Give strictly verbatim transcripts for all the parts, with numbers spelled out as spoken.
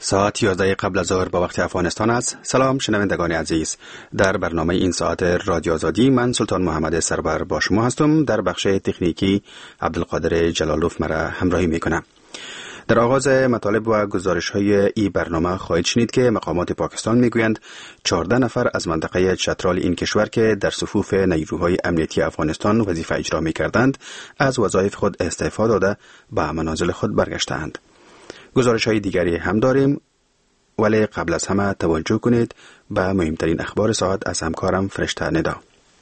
ساعت یازده قبل از ظهر با وقت افغانستان است. سلام شنوندگان عزیز. در برنامه این ساعت رادیو آزادی من سلطان محمد سرور با شما هستم. در بخش تکنیکی عبدالقادر جلالوف مرا همراهی میکنم. در آغاز مطالب و گزارش های این برنامه خواهید شنید که مقامات پاکستان میگویند چهارده نفر از منطقه چترال این کشور که در صفوف نیروهای امنیتی افغانستان وظیفه اجرا میکردند از وظایف خود استعفا داده به منازل خود برگشتند. گزارش های دیگری هم داریم، ولی قبل از همه توجه کنید به مهمترین اخبار ساعت از همکارم فرشته ندا.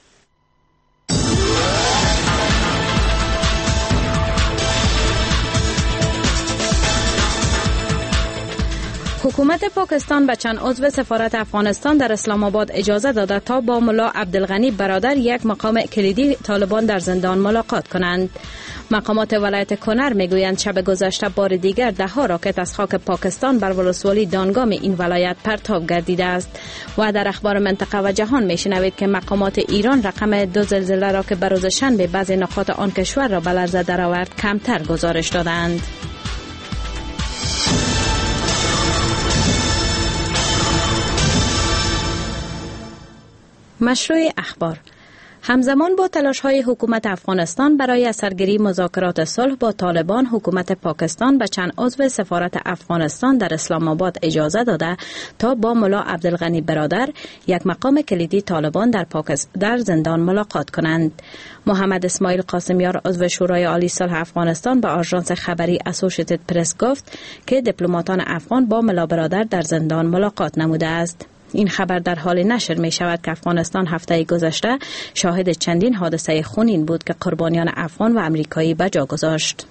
حکومت پاکستان به چند عضو سفارت افغانستان در اسلام آباد اجازه داده تا با ملا عبدالغنی برادر، یک مقام کلیدی طالبان، در زندان ملاقات کنند. مقامات ولایت کنر میگویند شب گذشته بار دیگر ده ها راکت از خاک پاکستان بر ولسوالی دانگام این ولایت پرتاب گردیده است. و در اخبار منطقه و جهان میشنوید که مقامات ایران رقم دو زلزله را که به روز شنبه بعضی نقاط آن کشور را به لرزه درآورد کمتر گزارش دادند. مشروع اخبار. همزمان با تلاش‌های حکومت افغانستان برای سرگیری مذاکرات صلح با طالبان، حکومت پاکستان به چند عضو سفارت افغانستان در اسلام آباد اجازه داده تا با ملا عبدالغنی برادر، یک مقام کلیدی طالبان، در پاکستان در زندان ملاقات کنند. محمد اسماعیل قاسمیار، عضو شورای عالی صلح افغانستان، به آژانس خبری اسوسییتد پرس گفت که دیپلماتان افغان با ملا برادر در زندان ملاقات نموده است. این خبر در حال نشر می شود که افغانستان هفته گذشته شاهد چندین حادثه خونین بود که قربانیان افغان و امریکایی به جا گذاشت.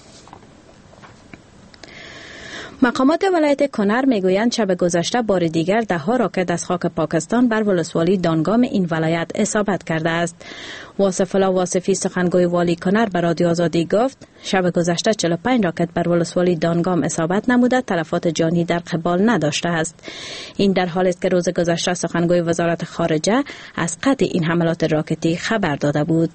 مقامات ولایت کنر میگویند شب گذشته بار دیگر ده ها راکت از خاک پاکستان بر ولسوالی دانگام این ولایت اصابت کرده است. واصف الله واصفی، سخنگوی والی کنر، به رادیو آزادی گفت شب گذشته چهل و پنج راکت بر ولسوالی دانگام اصابت نموده، تلفات جانی در قبال نداشته است. این در حالی است که روز گذشته سخنگوی وزارت خارجه از قطع این حملات راکتی خبر داده بود.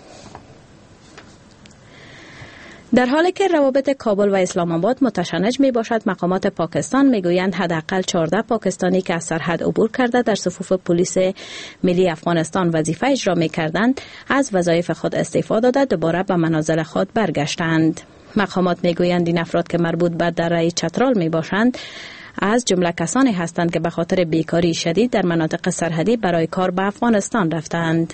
در حالی که روابط کابل و اسلام آباد متشنج می باشد، مقامات پاکستان می گویند حداقل چهارده پاکستانی که از سرحد عبور کرده در صفوف پلیس ملی افغانستان وظیفه اجرا می کردند از وظایف خود استعفا داده دوباره به منازل خود برگشتند. مقامات می گویند این افراد که مربوط به دره چترال می باشند از جمله کسانی هستند که به خاطر بیکاری شدید در مناطق سرحدی برای کار به افغانستان رفتند.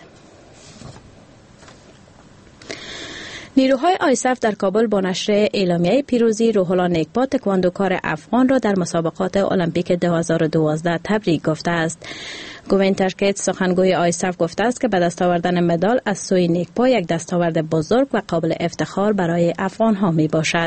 نیروهای آیسف در کابل با نشر اعلامیه پیروزی روح الله نیکبا، تکواندوکار افغان را در مسابقات المپیک دو هزار و دوازده تبریک گفته است. گوین ترکیت، سخنگوی آیسف، گفته است که به دست آوردن مدال از سوی نیکبا یک دستاورد بزرگ و قابل افتخار برای افغان ها می باشد.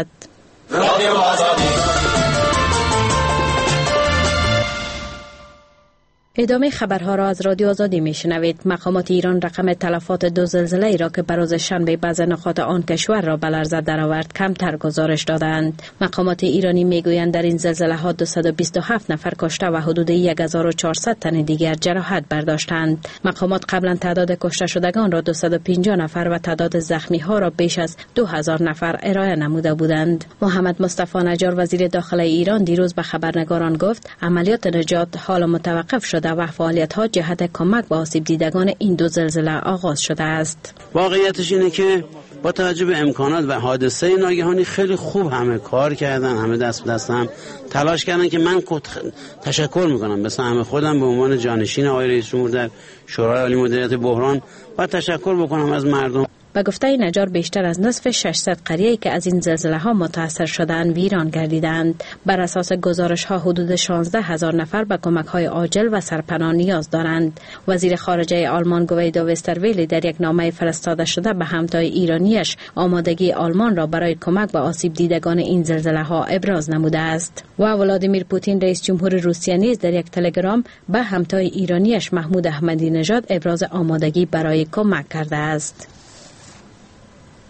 ادامه خبرها را از رادیو آزادی میشنوید. مقامات ایران رقم تلفات دو زلزله ای را که بروز شنبه بعض نقاط آن کشور را به لرزه درآورد کمتر گزارش دادند. مقامات ایرانی میگویند در این زلزله ها دویست و بیست و هفت نفر کشته و حدود هزار و چهارصد تن دیگر جراحت برداشتند. مقامات قبلا تعداد کشته شدگان را دویست و پنجاه نفر و تعداد زخمی ها را بیش از دو هزار نفر ارائه نموده بودند. محمد مصطفی نجار، وزیر داخلی ایران، دیروز به خبرنگاران گفت عملیات نجات حال متوقف شده و فعالیت‌ها جهت کمک به آسیب دیدگان این دو زلزله آغاز شده است. واقعیتش اینه که با توجه به امکانات و حادثه ناگهانی خیلی خوب همه کار کردن، همه دست به دست هم تلاش کردن که من تشکر میکنم به سهم خودم به عنوان جانشین آقای رئیس جمهور در شورای عالی مدیریت بحران و تشکر بکنم از مردم. به گفته نجار بیشتر از نصف ششصد قریه‌ای که از این زلزله ها متاثر شدند ویران گردیدند. بر اساس گزارش ها حدود شانزده هزار نفر به کمک های عاجل و سرپناه نیاز دارند. وزیر خارجه آلمان گویدو وسترویلی در یک نامه فرستاده شده به همتای ایرانیش آمادگی آلمان را برای کمک به آسیب دیدگان این زلزله ها ابراز نموده است. و ولادیمیر پوتین رئیس جمهور روسیه نیز در یک تلگرام به همتای ایرانیش محمود احمدی نژاد ابراز آمادگی برای کمک کرده است.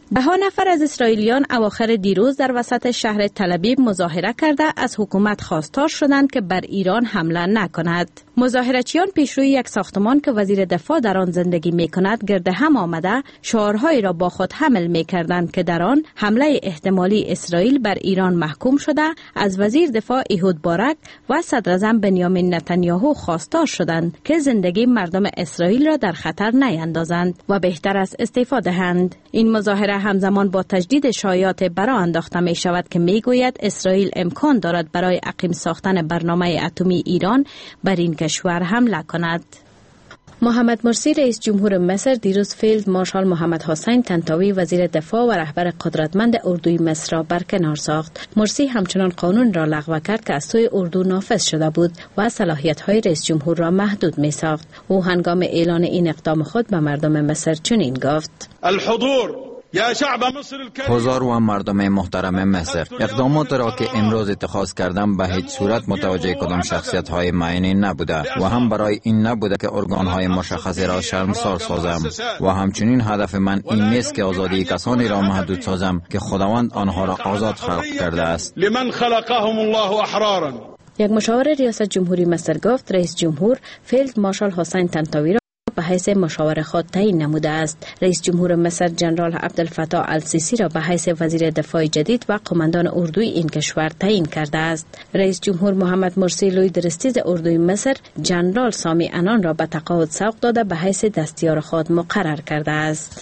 ده ها نفر از اسرائیلیان اواخر دیروز در وسط شهر تل‌آبیب مظاهره کرده از حکومت خواستار شدند که بر ایران حمله نکند. مظاهرچیان پیشروی یک ساختمان که وزیر دفاع در آن زندگی می کند گرد هم آمده شعارهایی را با خود حمل می کردند که در آن حمله احتمالی اسرائیل بر ایران محکوم شده از وزیر دفاع ایهود بارک و صدر اعظم بنیامین نتانیاهو خواستار شدند که زندگی مردم اسرائیل را در خطر نیندازند و بهتر است استعفا دهند. این مظاهره همزمان با تجدید شایعات برآ انداخته می شود که می گوید اسرائیل امکان دارد برای عقیم ساختن برنامه اتمی ایران بر این کشور حمله کند. محمد مرسی رئیس جمهور مصر دیروز فیلد مارشال محمد حسین طنطاوی وزیر دفاع و رهبر قدرتمند اردوی مصر را برکنار ساخت. مرسی همچنان قانون را لغو کرد که از سوی اردو نافذ شده بود و صلاحیت‌های رئیس جمهور را محدود می‌ساخت. او هنگام اعلان این اقدام خود به مردم مصر چنین گفت: الحضور یا شعب مصر حضار و مردم محترم مصر، اقدامات را که امروز اتخاذ کردم به هیچ صورت متوجه کدام شخصیت های معینی نبوده و هم برای این نبوده که ارگان های مشخصی را شرمسار سازم و همچنین هدف من این نیست که آزادی کسانی را محدود سازم که خداوند آنها را آزاد خلق کرده است. لمن خلقهم الله احرارا. یک مشاور ریاست جمهوری مصر گفت رئیس جمهور فیلد مارشال حسین طنطاوی را به حیث مشاور خود تعیین نموده است. رئیس جمهور مصر جنرال عبدالفتاح السیسی را به حیث وزیر دفاع جدید و قماندان اردوی این کشور تعیین کرده است. رئیس جمهور محمد مرسی لوی درستیز اردوی مصر جنرال سامی انان را به تقاعد سوق داده به حیث دستیار خود مقرر کرده است.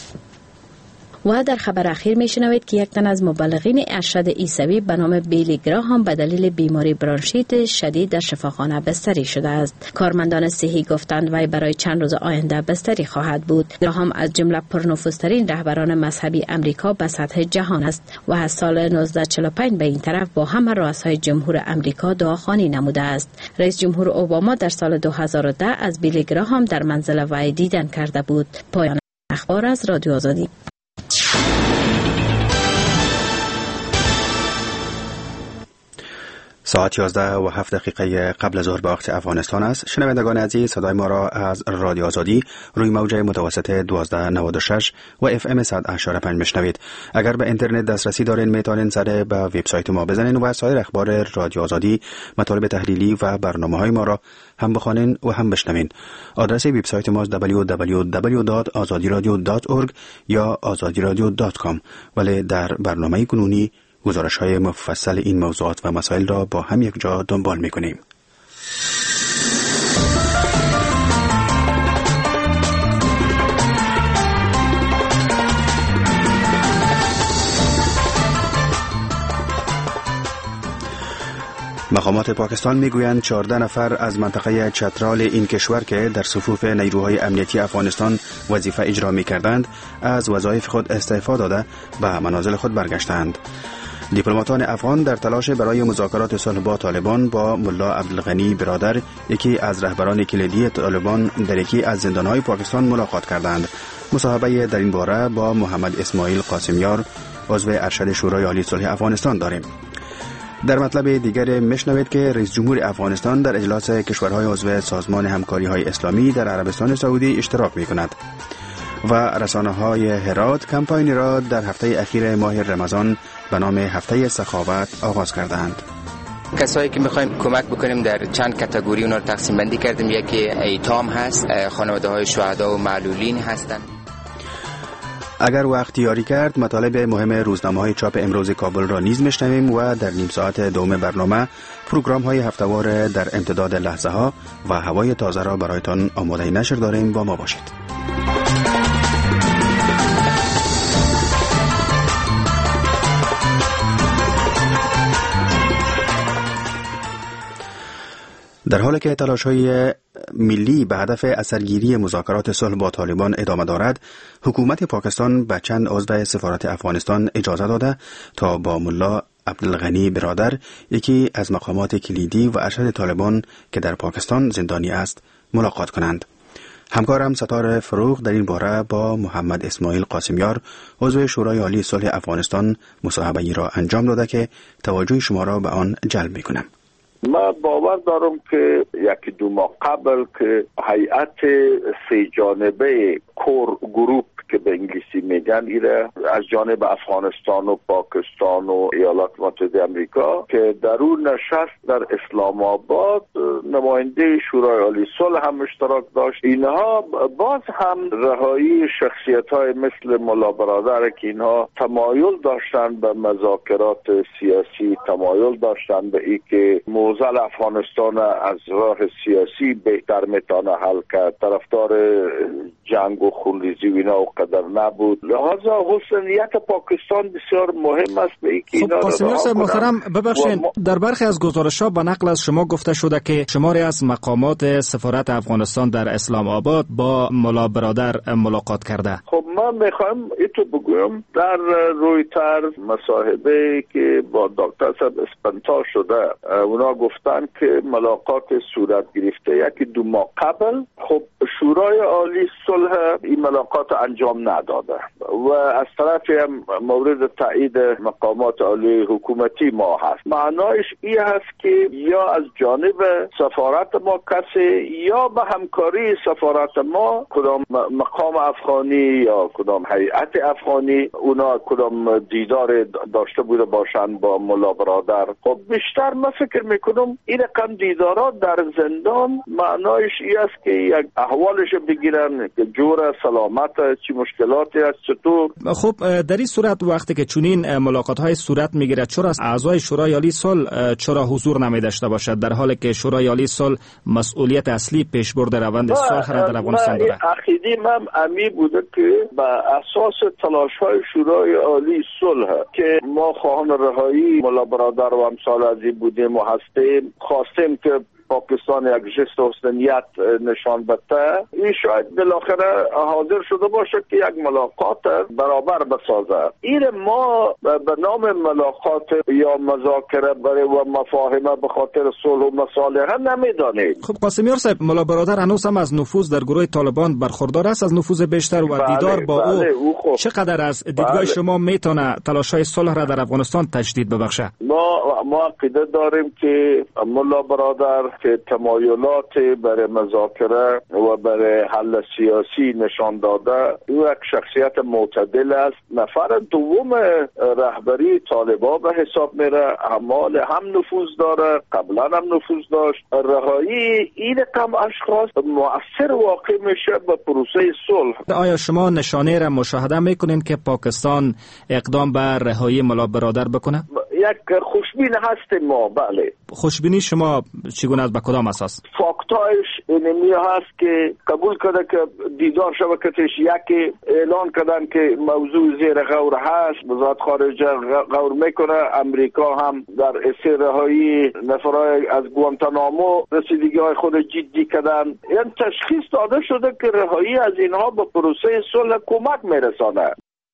و در خبر اخیر میشنوید که یک تن از مبلغین ارشد عیسوی به نام بیلی گراهام به دلیل بیماری برانشیت شدید در شفاخانه بستری شده است. کارمندان صحی گفتند وی برای چند روز آینده بستری خواهد بود. گراهام از جمله پرنفوذترین رهبران مذهبی امریکا به سطح جهان است و از سال نوزده چهل و پنج به این طرف با همه رؤسای جمهور امریکا دعاخوانی نموده است. رئیس جمهور اوباما در سال دو هزار و ده از بیلی گراهام در منزل وی دیدن کرده بود. پایان اخبار از رادیو آزادی. ساعت یازده و هفت دقیقه قبل از ظهر به وقت افغانستان است. شنوندگان عزیز، صدای ما را از رادیو آزادی روی موج متوسط دوازده نود و شش و اف ام صد و هشت و پنج میشنوید. اگر به اینترنت دسترسی دارین میتونین سر به وبسایت ما بزنین و سایر اخبار رادیو آزادی، مطالب تحلیلی و برنامه‌های ما را هم بخوانین و هم بشنوین. آدرس وبسایت ما دبلیو دبلیو دبلیو دات آزادی رادیو دات اورگ یا آزادی رادیو دات کام. ولی در برنامه کنونی گزارش های مفصل این موضوعات و مسائل را با هم یک جا دنبال می کنیم. مقامات پاکستان میگویند چهارده نفر از منطقه چترال این کشور که در صفوف نیروهای امنیتی افغانستان وظیفه اجرا می‌کردند از وظایف خود استعفا داده به منازل خود برگشتند. دیپلماتان افغان در تلاش برای مذاکرات صلح با طالبان با ملا عبدالغنی برادر، یکی از رهبران کلیدی طالبان، در یکی از زندان‌های پاکستان ملاقات کردند. مصاحبه در این باره با محمد اسماعیل قاسمیار، عضو ارشد شورای عالی صلح افغانستان داریم. در مطلب دیگر میشنوید که رئیس جمهور افغانستان در اجلاس کشورهای عضو سازمان همکاری‌های اسلامی در عربستان سعودی اشتراک می‌کند و رسانه‌های هرات کمپاینی را در هفته اخیر ماه رمضان به نام هفته سخاوت آغاز کردند. کسایی که می‌خوایم کمک بکنیم در چند کاتگوری اونا رو تقسیم بندی کردیم. یکی ایتام هست، خانواده‌های شهدا و معلولین هستند. اگر وقت یاری کرد مطالب مهم روزنامه‌های چاپ امروز کابل را نیز میشنویم و در نیم ساعت دوم برنامه پروگرام‌های هفته‌وار در امتداد لحظه‌ها و هوای تازه را برایتان آماده نشر داریم. با ما باشید. در حالی که تلاش‌های ملی به هدف اثرگیری مذاکرات صلح با طالبان ادامه دارد، حکومت پاکستان به چند عضو سفارت افغانستان اجازه داده تا با ملا عبدالغنی برادر، یکی از مقامات کلیدی و ارشد طالبان که در پاکستان زندانی است، ملاقات کنند. همکارم ستاره فروغ در این باره با محمد اسماعیل قاسمیار، عضو شورای عالی صلح افغانستان، مصاحبه‌ای را انجام داده که توجه شما را به آن جلب می‌کنم. ما باور دارم که یکی دو ماه قبل که هیئت سه جانبه کور گروپ که به انگلیسی میگن ایره از جانب افغانستان و پاکستان و ایالات متحده امریکا که در اون نشست در اسلام آباد نماینده شورای عالی صلح هم اشتراک داشت. اینها باز هم رهایی شخصیت‌های مثل ملا برادر که اینها تمایل داشتن به مذاکرات سیاسی، تمایل داشتن به این که موضوع افغانستان از راه سیاسی بهتر میتونه حل کرد، طرفدار جنگ و خونریزی و اینا و قدر نبود. لحاظا حسنیت پاکستان بسیار مهم است به این که خب قاسمیار صاحب محترم ببخشید ما... در برخی از گزارش‌ها به نقل از شما گفته شده که شماری از مقامات سفارت افغانستان در اسلام آباد با ملا برادر ملاقات کرده. خب من میخوام اینو بگویم در رویتر مصاحبه که با دکتر صاحب اسپنتا شده اونا گفتن که ملاقات صورت گرفته یکی دو ماه قبل. خب شورای عالی صلح این ملاقات انجام نداده و از طرف هم مورد تایید مقامات عالی حکومتی ما هست. معنایش این هست که یا از جانب سفارت ما کسی یا به همکاری سفارت ما کدام مقام افغانی یا کدام هیئت افغانی اونا کدام دیدار داشته بوده باشن با ملا برادر. خب بیشتر من فکر میکنم این رقم دیدارات در زندان معنایش این است که یک احوالش بگیرن که جور سلامت چی مشکلاتی است چطور. خب در این صورت وقتی که چنین ملاقات های صورت میگیره چرا اعضای شورای عالی صلح چرا حضور نمیداشته باشد در حالی که شورای عالی صلح مسئولیت اصلی پیشبرد روند صلح را در افغانستان داره؟ عقیده من امی بوده که به اساس تلاش های شورای عالی صلح که ما خواهان رهایی ملا برادر و امثال از این بودیم و هستیم، خواستیم که پاکستان یک جست حسنیت نشان بده، این شاید بالاخره حاضر شده باشه که یک ملاقات برابر بسازه. این ما به نام ملاقات یا مذاکره برای و مفاهمه به خاطر صلح و مصالحه نمیدانیم. خب قاسمیار صاحب ملا برادر هنوز هم از نفوذ در گروه طالبان برخوردار است از نفوذ بیشتر و بله، دیدار با بله، او, او چقدر از دیدگاه بله. شما میتونه تلاش‌های صلح را در افغانستان تجدید ببخشه؟ ما ما عقیده داریم که ملا برادر که تمایلات برای مذاکره و برای حل سیاسی نشان داده او یک شخصیت معتدل است. نفر دوم رهبری طالبان به حساب میره، اعمال هم نفوذ داره، قبلا هم نفوذ داشت. رهایی این رقم اشخاص مؤثر واقع میشه به پروسه صلح. آیا شما نشانه را مشاهده میکنین که پاکستان اقدام به رهایی ملا برادر بکنه؟ یک خوشبین هستیم ما. بله. خوشبینی شما چگونه است، به کدام اساس؟ فاکتایش اینمی هست که قبول کرده که دیدار شبکتش یکی اعلان کردن که موضوع زیر غور هست، وزارت خارجه غور میکنه، امریکا هم در اسیر رهایی نفرای از گوانتانامو رسیدگی های خود جدی کردن. این تشخیص داده شده که رهایی از اینها به پروسه صلح کمک میرسانه.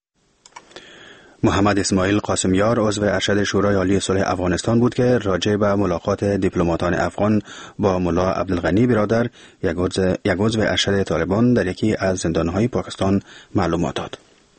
محمد اسماعیل قاسمیار عضو ارشد شورای عالی صلح افغانستان بود که راجع به ملاقات دیپلماتان افغان با ملا عبدالغنی برادر یک عضو ارشد طالبان در یکی از زندانهای پاکستان معلومات داد.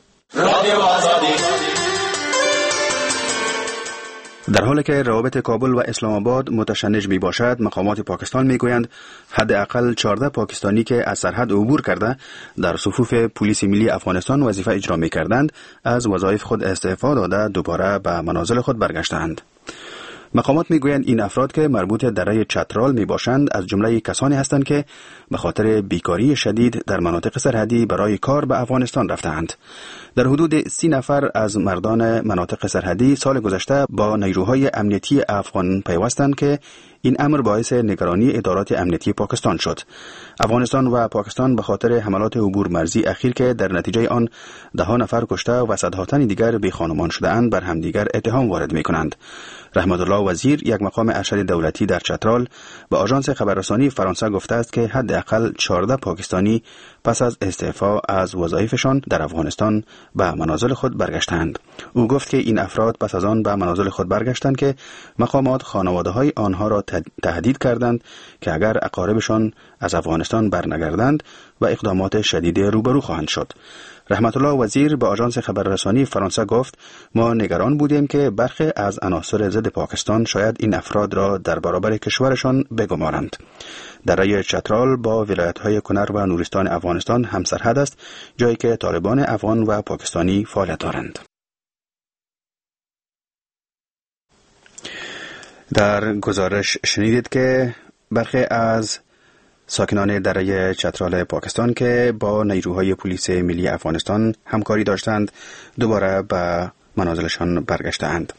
در حالی که روابط کابل و اسلام آباد متشنج می باشد، مقامات پاکستان می گویند حداقل چهارده پاکستانی که از سرحد عبور کرده در صفوف پلیس ملی افغانستان وظیفه اجرا می کردند از وظایف خود استعفا داده دوباره به منازل خود برگشتند. مقامات میگویند این افراد که مربوط دره چترال می باشند از جمله کسانی هستند که به خاطر بیکاری شدید در مناطق سرحدی برای کار به افغانستان رفتند. در حدود سی نفر از مردان مناطق سرحدی سال گذشته با نیروهای امنیتی افغان پیوستند که این امر باعث نگرانی ادارات امنیتی پاکستان شد. افغانستان و پاکستان به خاطر حملات عبور مرزی اخیر که در نتیجه آن ده ها نفر کشته و صدها تن دیگر بی خانمان شده‌اند بر همدیگر اتهام وارد می‌کنند. رحمت الله وزیر، یک مقام ارشد دولتی در چترال، به آژانس خبررسانی فرانسه گفته است که حداقل چهارده پاکستانی پس از استعفا از وظایفشان در افغانستان به منازل خود برگشتند. او گفت که این افراد پس از آن به منازل خود برگشتند که مقامات خانواده‌های آنها را تهدید کردند که اگر اقاربشان از افغانستان برنگردند و اقدامات شدید روبرو خواهند شد. رحمت الله وزیر به آژانس خبررسانی فرانسه گفت ما نگران بودیم که برخی از عناصر ضد پاکستان شاید این افراد را در برابر کشورشان بگمارند. دره چترال با ولایت‌های کنر و نورستان افغانستان همسرحد است، جایی که طالبان افغان و پاکستانی فعالیت دارند. در گزارش شنیدید که برخی از ساکنان دره چترال پاکستان که با نیروهای پلیس ملی افغانستان همکاری داشتند دوباره به منازلشان برگشتند.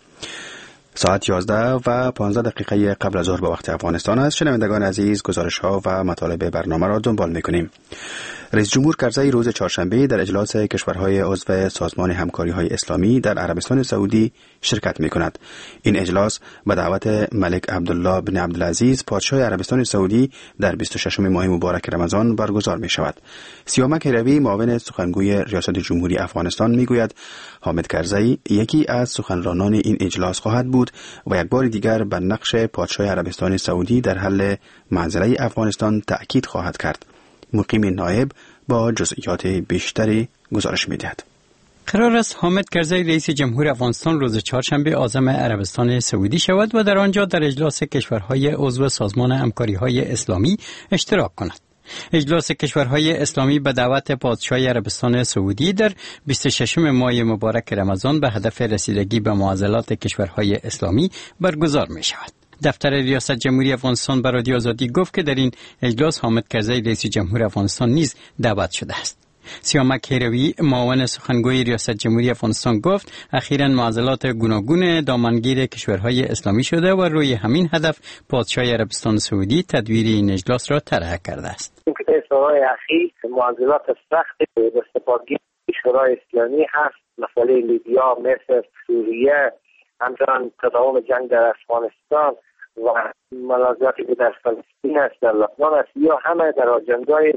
ساعت یازده و پانزده دقیقه قبل از ظهر به وقت افغانستان است. شنوندگان عزیز، گزارش ها و مطالب برنامه را دنبال می‌کنیم. رئیس جمهور کرزی روز چهارشنبه در اجلاس کشورهای عضو سازمان همکاری های اسلامی در عربستان سعودی شرکت می‌کند. این اجلاس به دعوت ملک عبدالله بن عبدالعزیز پادشاه عربستان سعودی در بیست و ششم ماه مبارک رمضان برگزار می‌شود. سیامک هروی معاون سخنگوی ریاست جمهوری افغانستان می‌گوید حامد کرزی یکی از سخنرانان این اجلاس خواهد بود و یک بار دیگر بر نقش پادشاه عربستان سعودی در حل معضله افغانستان تأکید خواهد کرد. مقیم نایب با جزئیات بیشتری گزارش می‌دهد. قرار است حامد کرزی رئیس جمهور افغانستان روز چهارشنبه عازم عربستان سعودی شود و در آنجا در اجلاس کشورهای عضو سازمان همکاری‌های اسلامی اشتراک کند. اجلاس کشورهای اسلامی به دعوت پادشاه عربستان سعودی در بیست و ششم ماه مبارک رمضان به هدف رسیدگی به معضلات کشورهای اسلامی برگزار می شود. دفتر ریاست جمهوری افغانستان به رادیو آزادی گفت که در این اجلاس حامد کرزی رئیس جمهور افغانستان نیز دعوت شده است. سیامک هروی معاون سخنگوی ریاست جمهوری افغانستان گفت اخیراً معضلات گوناگون دامنگیر کشورهای اسلامی شده و روی همین هدف پادشاه عربستان سعودی تدویر این اجلاس را طرح کرده است. این که سالهای اخیر معضلات سخت استفاده کشورهای اسلامی هست، مسئله لیبیا، مصر، سوریه، همچنان تداوم جنگ در افغانستان و منازعاتی که در فلسطین است، در لبنان است، یا همه در آجندای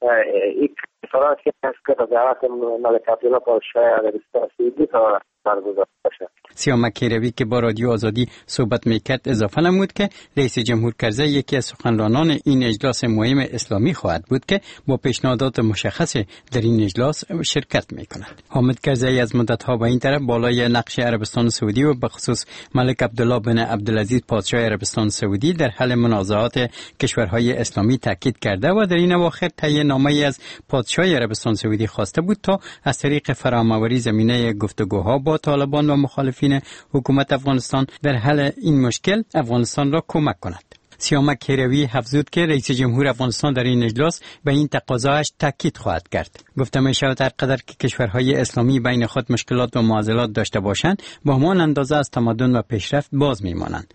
این کنفرانس که هست که به دعوت ملک عبدالله پادشاه عربستان سعودی تا برگزار باشد. سیامک هروی که با رادیو آزادی صحبت میکرد اضافه نمود که رئیس جمهور کرزی یکی از سخنرانان این اجلاس مهم اسلامی خواهد بود که با پیشنهادات مشخص در این اجلاس شرکت میکند. حامد کرزی از مدت‌ها به این طرف بالای نقش عربستان سعودی و به خصوص ملک عبدالله بن عبدالعزیز پادشاه عربستان سعودی در حل منازعات کشورهای اسلامی تاکید کرده و در این اواخر تهیه نامه‌ای از پادشاه عربستان سعودی خواسته بود تا از طریق فراهم‌آوری زمینه گفتگوها با طالبان و مخالفین حکومت افغانستان در حل این مشکل افغانستان را کمک کند. سیامک هروی افزود که رئیس جمهور افغانستان در این اجلاس به این تقاضایش تاکید خواهد کرد. گفته می شود هر قدر که کشورهای اسلامی بین خود مشکلات و معضلات داشته باشند با همان اندازه از تمدن و پیشرفت باز می مانند.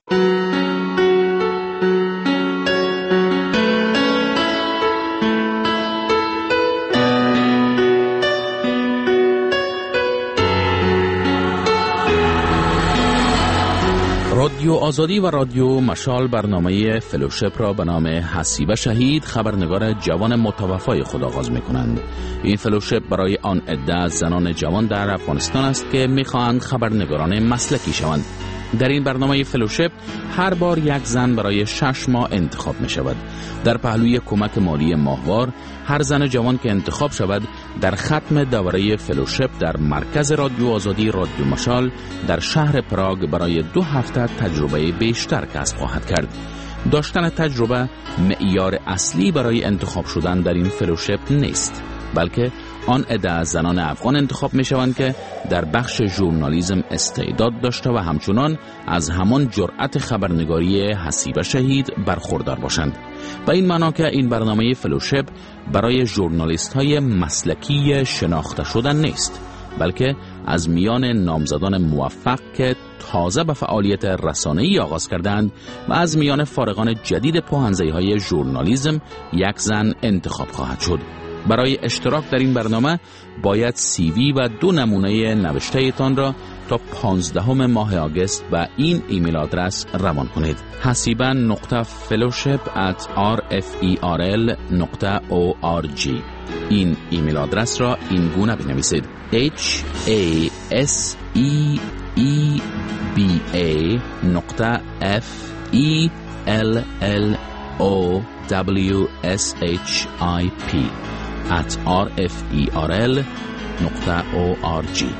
رادیو آزادی و رادیو مشال برنامه فلوشپ را به نام حسیبه شهید خبرنگار جوان متوفای خود آغاز می کنند. این فلوشپ برای آن عده از زنان جوان در افغانستان است که می خواهند خبرنگاران مسلکی شوند. در این برنامه فلوشپ هر بار یک زن برای شش ماه انتخاب می شود. در پهلوی کمک مالی ماهوار هر زن جوان که انتخاب شود در ختم دوره فلوشپ در مرکز رادیو آزادی رادیو مشال در شهر پراگ برای دو هفته تجربه بیشتر کسب خواهد کرد. داشتن تجربه معیار اصلی برای انتخاب شدن در این فلوشپ نیست، بلکه آن عده از زنان افغان انتخاب می شوند که در بخش ژورنالیسم استعداد داشته و همچنان از همان جرأت خبرنگاری حسیبه شهید برخوردار باشند. و این معنا که این برنامه فلوشپ برای ژورنالیست های مسلکی شناخته شدن نیست، بلکه از میان نامزدان موفق که تازه به فعالیت رسانه‌ای آغاز کردند و از میان فارغان جدید پاهنزه‌های ژورنالیسم یک زن انتخاب خواهد شد. برای اشتراک در این برنامه باید سی وی و دو نمونه نوشته تان را تا پانزدهم ماه آگوست و این ایمیل آدرس روان کنید: hasiba نقطه fellowship at r f e r l نقطه o r g. این ایمیل آدرس را این گونه بنویسید: h a s e e b a نقطه f e l l o w s h i p at r f e r l نقطه o r g.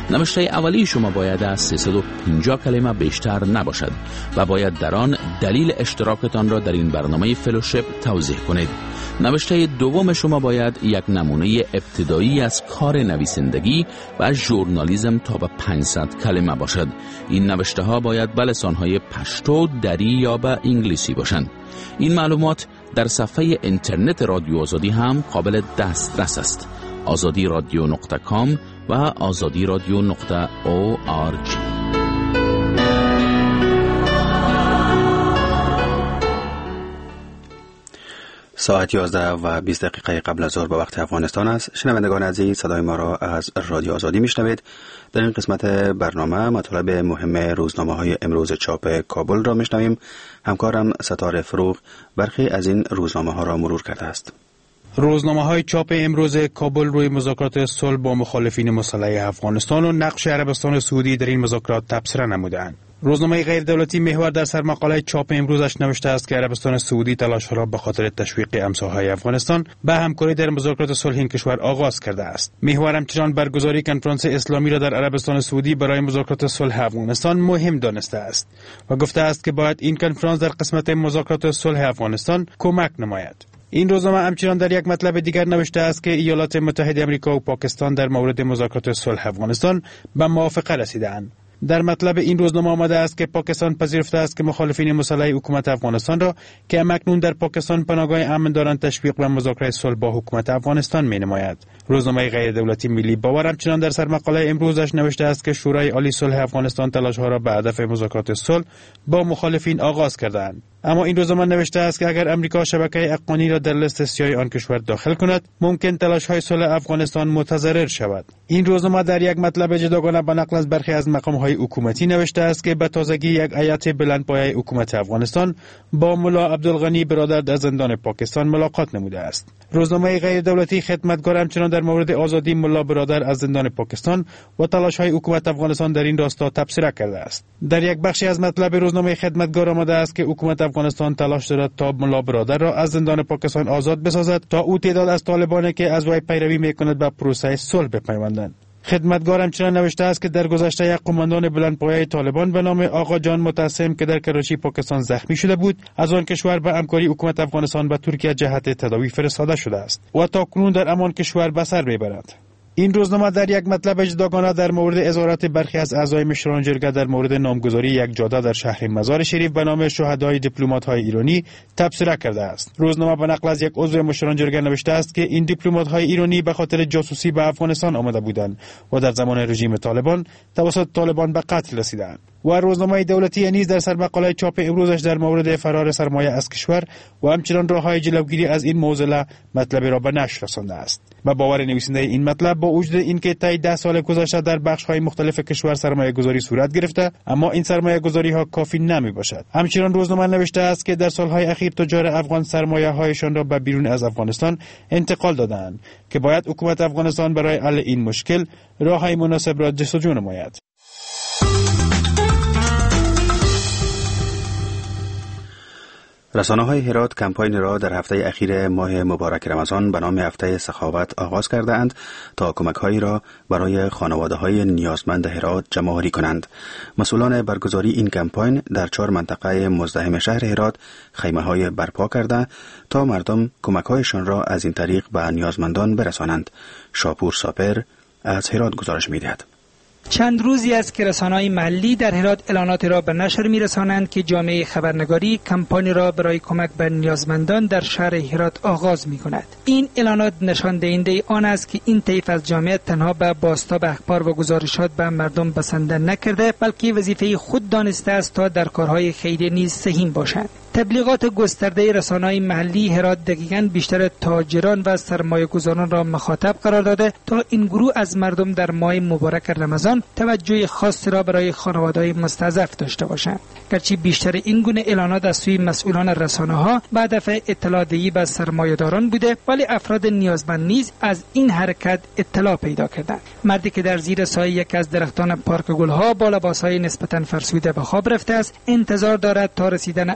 نوشته اولی شما باید از سیصد و پنجاه کلمه بیشتر نباشد و باید در آن دلیل اشتراکتان را در این برنامه فلوشپ توضیح کنید. نوشته دوم شما باید یک نمونه ابتدایی از کار نویسندگی و ژورنالیسم تا به پانصد کلمه باشد. این نوشته ها باید به لسان‌های پشتو، دری یا به انگلیسی باشند. این معلومات در صفحه اینترنت رادیو آزادی هم قابل دسترس است. آزادی رادیو نقطه کام و آزادی رادیو نقطه او آر جی. ساعت یازده و بیست دقیقه قبل از ظهر به وقت افغانستان است. شنوندگان عزیز، صدای ما را از رادیو آزادی میشنوید. در این قسمت برنامه مطالب مهم روزنامه های امروز چاپ کابل را میشنویم. همکارم ستاره فروغ برخی از این روزنامه ها را مرور کرده است. روزنامه های چاپ امروز کابل روی مذاکرات صلح با مخالفین مسلح افغانستان و نقش عربستان سعودی در این مذاکرات تبصره نمودند. روزنامه غیر دولتی محور در سرمقاله چاپ امروزش نوشته است که عربستان سعودی تلاش را به خاطر تشویق امثالهای افغانستان به همکاری در مذاکرات صلح این کشور آغاز کرده است. محور همچنان برگزاری کنفرانس اسلامی را در عربستان سعودی برای مذاکرات صلح افغانستان مهم دانسته است و گفته است که باید این کنفرانس در قسمت مذاکرات صلح افغانستان کمک نماید. این روزنامه همچنان در یک مطلب دیگر نوشته است که ایالات متحده آمریکا و پاکستان در مورد مذاکرات صلح افغانستان به موافقه رسیدند. در مطلب این روزنامه آمده است که پاکستان پذیرفته است که مخالفین مسلح حکومت افغانستان را که اکنون در پاکستان پناهگاه امن دارند تشویق به مذاکره صلح با حکومت افغانستان می‌نماید. روزنامه غیر دولتی ملی باور همچنان در سرمقاله امروزش نوشته است که شورای عالی صلح افغانستان تلاش‌ها را به هدف مذاکرات صلح با مخالفین آغاز کردند. اما این روزنامه نوشته است که اگر امریکا شبکه افغانی را در لیست سیاه آن کشور داخل کند، ممکن تلاش‌های صلح افغانستان متضرر شود. این روزنامه در یک مطلب جداگانه به نقل از برخی از مقام‌های حکومتی نوشته است که به تازگی یک هیئت بلندپایه حکومت افغانستان با ملا عبدالغنی برادر در زندان پاکستان ملاقات نموده است. روزنامه غیر دولتی خدمتگار همچنان در مورد آزادی ملا برادر از زندان پاکستان و تلاش‌های حکومت افغانستان در این راستا تبصره کرده است. در یک بخشی از مطلب روزنامه خدمتگار آمده است که حکومت افغانستان تلاش دارد تا ملا برادر را از زندان پاکستان آزاد بسازد تا او تعداد از طالبانی که از وی پیروی می‌کند به پروسه صلح بپیوندند. خدمتگار همچنان نوشته است که در گذشته یک قماندان بلندپایه طالبان به نام آقا جان متعصم که در کراچی پاکستان زخمی شده بود، از آن کشور به همکاری حکومت افغانستان به ترکیه جهت تداوی فرستاده شده است و تاکنون در امان کشور به سر میبرد. این روزنامه در یک مطلب جداگانه در مورد ازارت برخی از اعضای مشران جرگه در مورد نامگذاری یک جاده در شهر مزار شریف به نام شهدای دیپلمات‌های ایرانی تبصره کرده است. روزنامه به نقل از یک عضو مشران جرگه نوشته است که این دیپلمات‌های ایرانی به خاطر جاسوسی به افغانستان آمده بودند و در زمان رژیم طالبان توسط طالبان به قتل رسیدند. و روزنامه دولتی نیز در سرمقاله چاپ امروزش در مورد فرار سرمایه از کشور و همچنان راه‌های جلوگیری از این معضله مطلب را به نشر رسانده است. و باور نویسنده این مطلب با وجود اینکه طی ده سال گذشته در بخش‌های مختلف کشور سرمایه‌گذاری صورت گرفته، اما این سرمایه‌گذاری‌ها کافی نمی‌باشد. همچنان روزنامه نوشته است که در سال‌های اخیر تجار افغان سرمایه‌هایشان را به بیرون از افغانستان انتقال دادند که باید حکومت افغانستان برای حل این مشکل راه‌های مناسب را جستجو نماید. رسانه‌های هرات کمپاین را در هفته اخیر ماه مبارک رمضان به نام هفته سخاوت آغاز کردند تا کمک‌هایی را برای خانواده‌های نیازمند هرات جمع‌آوری کنند. مسئولان برگزاری این کمپاین در چهار منطقه مزدحم شهر هرات خیمه‌های برپا کرده تا مردم کمک‌هایشان را از این طریق به نیازمندان برسانند. شاپور ساپر از هرات گزارش می‌دهد. چند روزی است که رسانه‌های محلی در هرات اعلانات را به نشر می‌رسانند که جامعه خبرنگاری کمپانی را برای کمک به نیازمندان در شهر هرات آغاز می‌کند. این اعلانات نشان دهنده آن است که این طیف از جامعه تنها به بازتاب اخبار و گزارشات به مردم بسنده نکرده، بلکه وظیفه خود دانسته است تا در کارهای خیریه نیز سهیم باشند. تبلیغات گسترده رسانه‌های محلی هرات دقیقاً بیشتر تاجران و سرمایه‌گذاران را مخاطب قرار داده تا این گروه از مردم در ماه مبارک رمضان توجه خاصی را برای خانواده‌های مستضعف داشته باشند. گرچه بیشتر این گونه اعلانات از سوی مسئولان رسانه‌ها به هدف اطلاع دهی به سرمایه‌داران بوده، ولی افراد نیازمند نیز از این حرکت اطلاع پیدا کردند. مردی که در زیر سایه یک از درختان پارک گل‌ها با لباس‌های نسبتاً فرسوده به خواب رفته است، انتظار دارد تا رسیدن اذان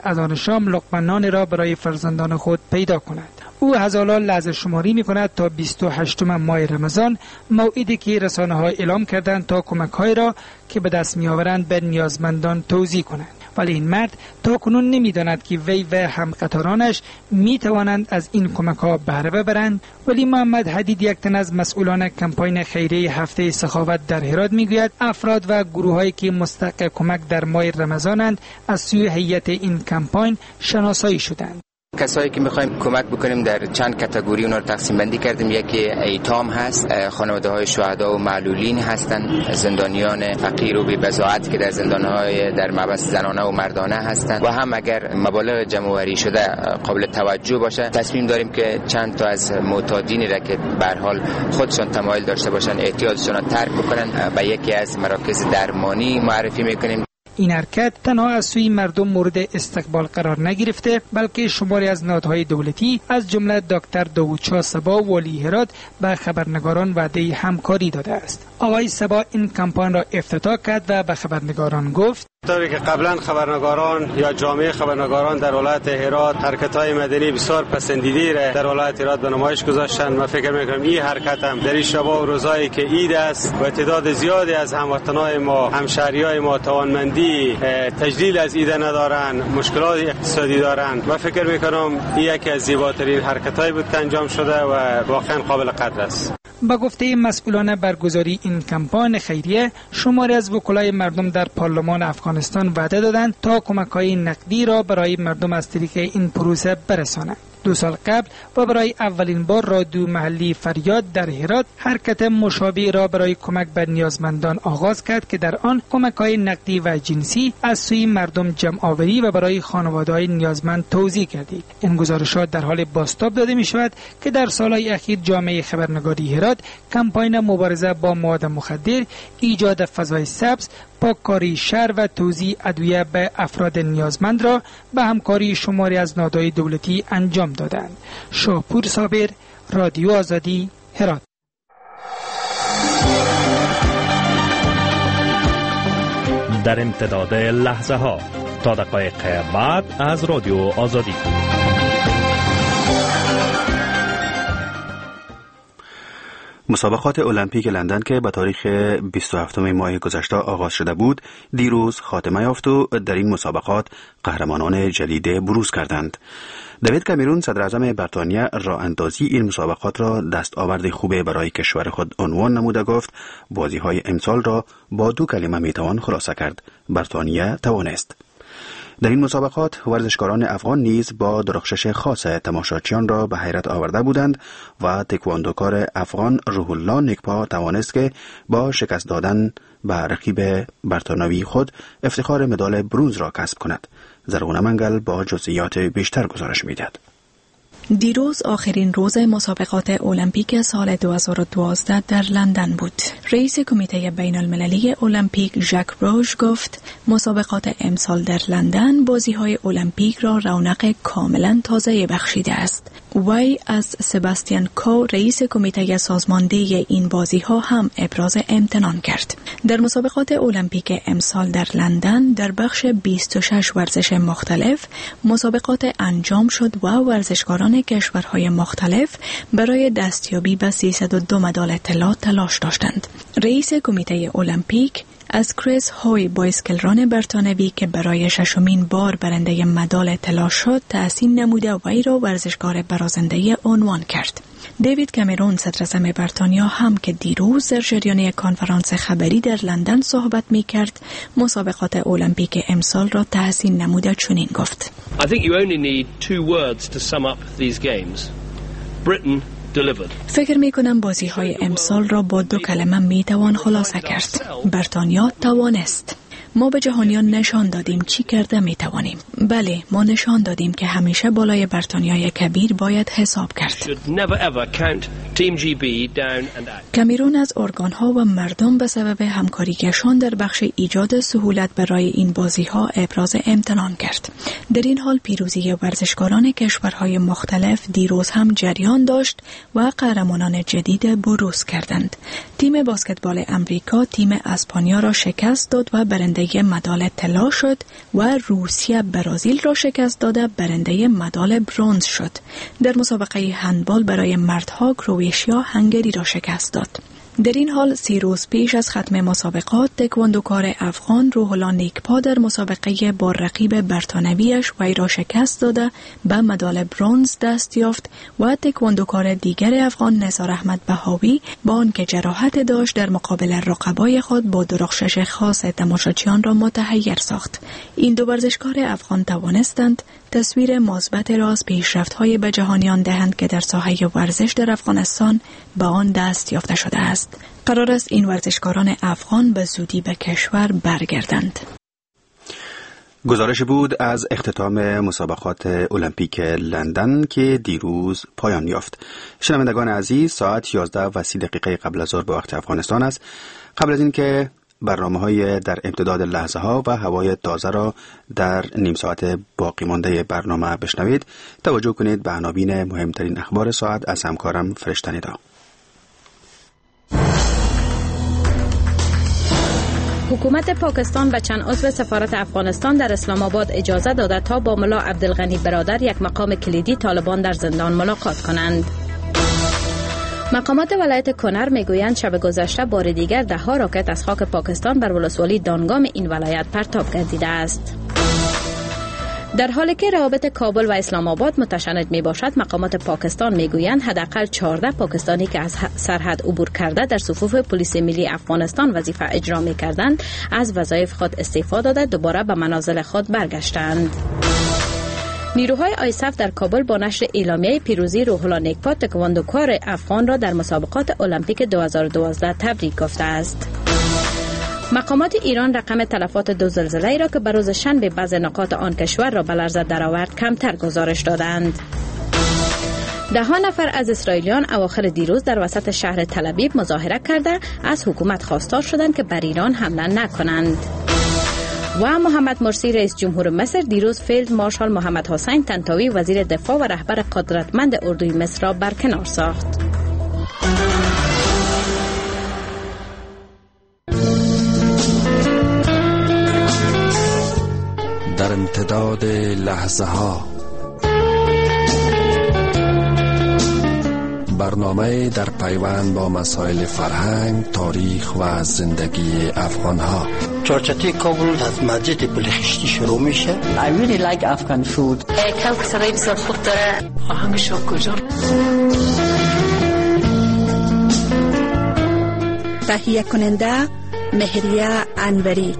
شام لقمه را برای فرزندان خود پیدا کند. او از حالا لحظه شماری می کند تا بیست و هشتم ماه رمضان، موعدی که رسانه ها اعلام کردند تا کمک های را که به دست می آورند به نیازمندان توزیع کنند. ولی این مرد تا کنون نمی داند که وی و همقطارانش می توانند از این کمک ها بهره ببرند. ولی محمد حدید، یک تن از مسئولان کمپاین خیریه هفته سخاوت در هرات، می گوید افراد و گروه هایی که مستحق کمک در ماه رمضانند از سوی هیئت این کمپاین شناسایی شدند. کسایی که میخوایم کمک بکنیم در چند کاتگوری اونا رو تقسیم بندی کردیم. یکی ایتام هست، خانواده های شهدا و معلولین هستند، زندانیان فقیر و بی‌بضاعت که در زندانهای در مبحث زنانه و مردانه هستند، و هم اگر مبالغ جمع‌آوری شده قابل توجه باشه تصمیم داریم که چند تا از معتادینی را که به هر حال خودشون تمایل داشته باشن احتیاجشون رو ترک بکنن به یکی از مراکز درمانی معرفی میکنیم. این حرکت تنها از سوی مردم مورد استقبال قرار نگرفته، بلکه شماری از نهادهای دولتی از جمله دکتر داوود شاه صبا والی هرات به خبرنگاران وعده همکاری داده است. آقای صبا این کمپاین را افتتاح کرد و به خبرنگاران گفت: طوری که قبلا خبرنگاران یا جامعه خبرنگاران در ولایت هرات حرکت‌های مدنی بسیار پسندیده را در ولایت هرات به نمایش گذاشتند، من فکر می‌کنم این حرکت هم در این شب و روزایی که عید است و تعداد زیادی از هموطنان ما، همشهریای ما توانمندی تجلیل از عید ندارن، مشکلات اقتصادی دارن، من فکر می‌کنم این یکی از زیباترین حرکت‌هایی بود که انجام شده و واقعا قابل قدر است. با گفته مسئولان برگزاری این کمپاین خیریه، شماری از وکلای مردم در پارلمان افغانستان وعده دادند تا کمک‌های نقدی را برای مردم از طریق این پروسه برسانند. دو سال قبل و برای اولین بار رادیو محلی فریاد در هرات حرکت مشابه را برای کمک به نیازمندان آغاز کرد که در آن کمک‌های نقدی و جنسی از سوی مردم جمع آوری و برای خانواده‌های نیازمند توزیع کردید. این گزارشات در حال بازتاب داده می‌شود که در سال‌های اخیر جامعه خبرنگاری هرات کمپاین مبارزه با مواد مخدر، ایجاد فضای سبز، پاککاری شهر و توزیع ادویه به افراد نیازمند را به همکاری شماری از نهادهای دولتی انجام دادند. شاپور صابر، رادیو آزادی، هرات. در امتداد لحظه ها تا دقایق بعد از رادیو آزادی. مسابقات المپیک لندن که به تاریخ بیست و هفتم ماه گذشته آغاز شده بود، دیروز خاتمه یافت و در این مسابقات قهرمانان جدید بروز کردند. دیوید کامرون صدر اعظم بریتانیا راه اندازی این مسابقات را دستاورد خوبه برای کشور خود عنوان نموده گفت بازی‌های امسال را با دو کلمه میتوان خلاصه کرد: بریتانیا توانست. در این مسابقات ورزشکاران افغان نیز با درخشش خاص تماشاچیان را به حیرت آورده بودند و تکواندوکار افغان روح الله نکپا توانست که با شکست دادن به رقیب بریتانیایی خود افتخار مدال برنز را کسب کند. زرغونه منگل با جزئیات بیشتر گزارش می‌دهد. دیروز آخرین روز مسابقات المپیک سال دو هزار و دوازده در لندن بود. رئیس کمیته بین المللی المپیک ژاک روژ گفت مسابقات امسال در لندن بازی‌های المپیک را رونق کاملا تازه بخشیده است. وی از سباستیان کو رئیس کمیته سازماندهی این بازی‌ها هم ابراز امتنان کرد. در مسابقات المپیک امسال در لندن در بخش بیست و شش ورزش مختلف مسابقات انجام شد و ورزشکاران کشورهای مختلف برای دستیابی به سیصد و دو مدال طلا تلاش داشتند. رئیس کمیته المپیک از کریس هوی بایسکلران بریتانیایی که برای ششمین بار برنده مدال طلا شد تحسین نموده وی را ورزشکار برازنده عنوان کرد. دیوید کامرون صدر اعظم بریتانیا هم که دیروز در جریان یک کنفرانس خبری در لندن صحبت می‌کرد مسابقات المپیک امسال را تحسین نموده چنین گفت: I think you only need two words to sum up these games. Britain delivered. فکر می کنم بازی های امسال را با دو کلمه می توان خلاصه کرد: بریتانیا توانست. ما به جهانیان نشان دادیم چی کرده می توانیم. بله، ما نشان دادیم که همیشه بالای بریتانیای کبیر باید حساب کرد. Team جی بی down and out. کامرون از ارگان‌ها و مردم به سبب همکاریشان در بخش ایجاد سهولت برای این بازی‌ها ابراز امتنان کرد. در این حال پیروزی ورزشکاران کشورهای مختلف دیروز هم جریان داشت و قهرمانان جدید بروز کردند. تیم بسکتبال امریکا تیم اسپانیا را شکست داد و برنده مدال طلا شد و روسیه برزیل را شکست داده برنده مدال برنز شد. در مسابقه هندبال برای مردها کرواتیا هنگری را شکست داد. در این حال سی روز پیش از ختم مسابقات تکواندوکار افغان روح‌الله نیکپا در مسابقه با رقیب برتانویش وی را شکست داده به مدال برنز دست یافت و تکواندوکار دیگر افغان نثار احمد بهاوی با آنکه جراحت داشت در مقابل رقبای خود با درخشش خاص تماشاچیان را متحیر ساخت. این دو ورزشکار افغان توانستند تصویر مثبت را از پیشرفت‌های به جهانیان دهند که در ساحه ورزش در افغانستان به آن دست یافته شده است. قرار است این ورزشکاران افغان به زودی به کشور برگردند. گزارش بود از اختتام مسابقات المپیک لندن که دیروز پایان یافت. شنوندگان عزیز، ساعت یازده و سی دقیقه قبل از ظهر به وقت افغانستان است. قبل از اینکه برنامه‌های در امتداد لحظه ها و هوای تازه را در نیم ساعت باقی مانده برنامه بشنوید، توجه کنید به عناوین مهمترین اخبار ساعت از همکارم فرشته ندا. حکومت پاکستان به چند عضو سفارت افغانستان در اسلام آباد اجازه داده تا با ملا عبدالغنی برادر، یک مقام کلیدی طالبان در زندان، ملاقات کنند. مقامات ولایت کنر میگویند شب گذشته بار دیگر ده ها راکت از خاک پاکستان بر ولسوالی دانگام این ولایت پرتاب گردیده است. در حالی که روابط کابل و اسلام آباد متشنج می باشد، مقامات پاکستان میگویند حداقل چهارده پاکستانی که از سرحد عبور کرده در صفوف پلیس ملی افغانستان وظیفه اجرا می کردند از وظایف خود استعفا داده دوباره به منازل خود برگشتند. نیروهای آیسف در کابل با نشر اعلامیه پیروزی روح‌الله نیکپا تکواندوکار افغان را در مسابقات المپیک دو هزار و دوازده تبریک گفته است. مقامات ایران رقم تلفات دو زلزله را که بر روز شنبه بعض نقاط آن کشور را به لرزه درآورد کمتر گزارش دادند. ده ها نفر از اسرائیلیان اواخر دیروز در وسط شهر تل‌آبیب مظاهره کرده از حکومت خواستار شدند که بر ایران حمله نکنند. و محمد مرسی رئیس جمهور مصر دیروز فیلد مارشال محمد حسین طنطاوی وزیر دفاع و رهبر قدرتمند اردوی مصر را برکنار ساخت. در امتداد لحظه ها، برنامه در پیوند با مسائل فرهنگ، تاریخ و زندگی افغان ها. چارچتی کابل از مسجد بلخشتی شروع میشه. I really like Afghan food. کلک سرای بسیار خوب داره. آهنگش کجا؟ تهیه کننده مهریه انوری.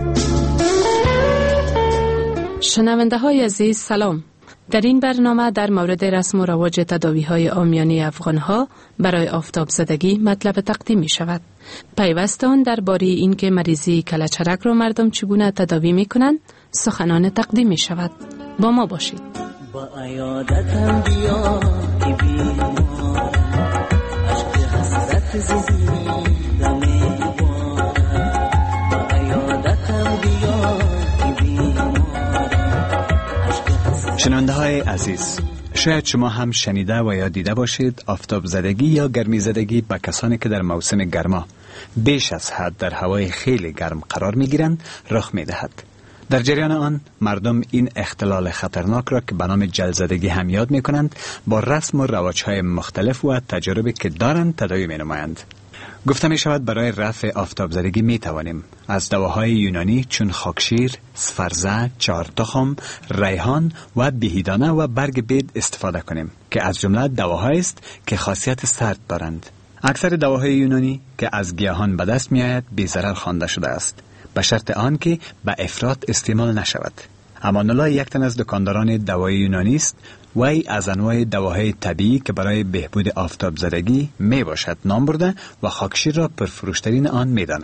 شنونده های عزیز سلام. در این برنامه در مورد رسم و رواج تداوی های عامیانه افغان ها برای آفتاب زدگی مطلب تقدیم می شود. پیوست آن درباره این که مریضی کلهچرک را مردم چگونه تداوی می کنند سخنان تقدیم می شود. با ما باشید. با عیادتم بیا ای بیمار، عشق حسرت زدی دمی بار. با عیادتم بیا ای بیمار. شنونده های عزیز، شاید شما هم شنیده و یا دیده باشید آفتاب زدگی یا گرمی زدگی به کسانی که در موسم گرما بیش از حد در هوای خیلی گرم قرار می گیرند رخ می دهد. در جریان آن مردم این اختلال خطرناک را که به نام جلزدگی هم یاد می کنند با رسم و رواج‌های مختلف و تجاربی که دارند تداوی می نمایند. گفته می شود برای رفع آفتاب زدگی می توانیم از دواهای یونانی چون خاکشیر، سفرزه، چهار تخم، ریحان و بهیدانه و برگ بید استفاده کنیم که از جمله دواهایی است که خاصیت سرد دارند. اکثر دواهای یونانی که از گیاهان به دست می آید بی ضرر خوانده شده است، به شرط آن که به افراط استعمال نشود. امان الله یک تن از دکانداران دوای یونانی است. وی از انواع دواهای طبیعی که برای بهبود آفتاب زدگی می باشد نام برده و خاکشیر را پرفروشترین آن می داند.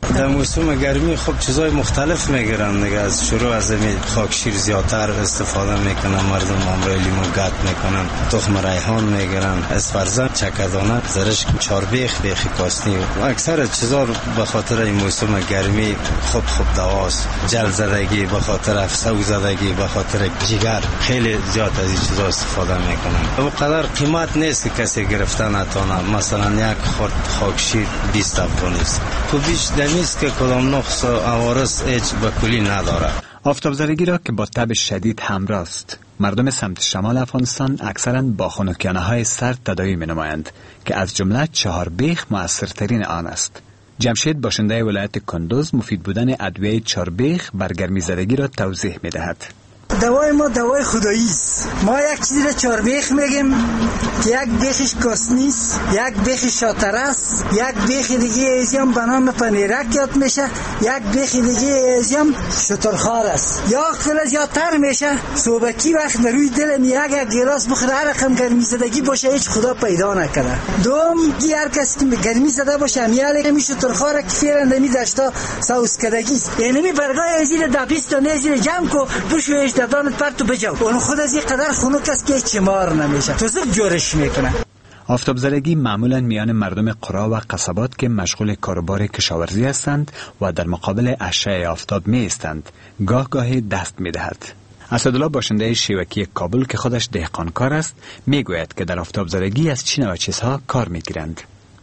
در موسم گرمی خب چیزای مختلف میگیرن دیگه، از شروع از این خاکشیر زیادتر استفاده میکنن مردم، امروی لیمو گات میکنن، تخم ریحان میگیرن، اسفرزن، چکدانه، زرشک، چاربیخ، بیخ کاسنی و اکثر چیزا به خاطر این موسم گرمی خب خب دواست. جل زدگی به خاطر افسو زدگی به خاطر جگر خیلی زیاد از این چیزا استفاده میکنن. اونقدر قیمت نیست که کسی گرفتن نتونه. مثلا یک خورد خاکشیر بیست افغان است. تو بیش دمیست که کدام نقص و عوارض هیچ به کلی نداره. آفتاب زدگی را که با تب شدید همراه است، مردم سمت شمال افغانستان اکثراً با خنکیانه های سرد تداوی می نمایند که از جمله چهار بیخ مؤثرترین آن است. جمشید باشنده ولایت کندوز مفید بودن ادویه چهار بیخ بر گرمی زدگی را توضیح می دهد. دوای ما دوای خدایی است. ما یک چیزی را چهار بیخ میگیم که یک بیخش کاسنیست، یک بیخ شاتر است، یک بیخ دیگه ازیم به نام پنیرک یاد میشه، یک بیخ دیگه ازیم شترخوار است. یا خیلی زیادتر میشه صوبکی وقت در روی دل می یک یک گلاس بخوره هر رقم گرمی زدگی باشه هیچ خدا پیدا نکنه. دوم کی هر کسی که گرمی زده باشه امیاله می شترخوار که فعلا می داشتا ساوس کدگی است. یعنی می برگای ازیر داپیست و نزیر جمع کو بشویش دادانت پر تو بجاو. اون خود از این قدر خنک است که چمار نمیشه. تو زب جورش میکنه. آفتاب زدگی معمولا میان مردم قرا و قصبات که مشغول کاروبار کشاورزی هستند و در مقابل اشعه آفتاب می ایستند گاه گاهی دست می دهد. اسدالله باشنده شیوکی کابل که خودش دهقانکار است می گوید که در آفتاب زدگی از چه نوع چیزها کار می گیرند.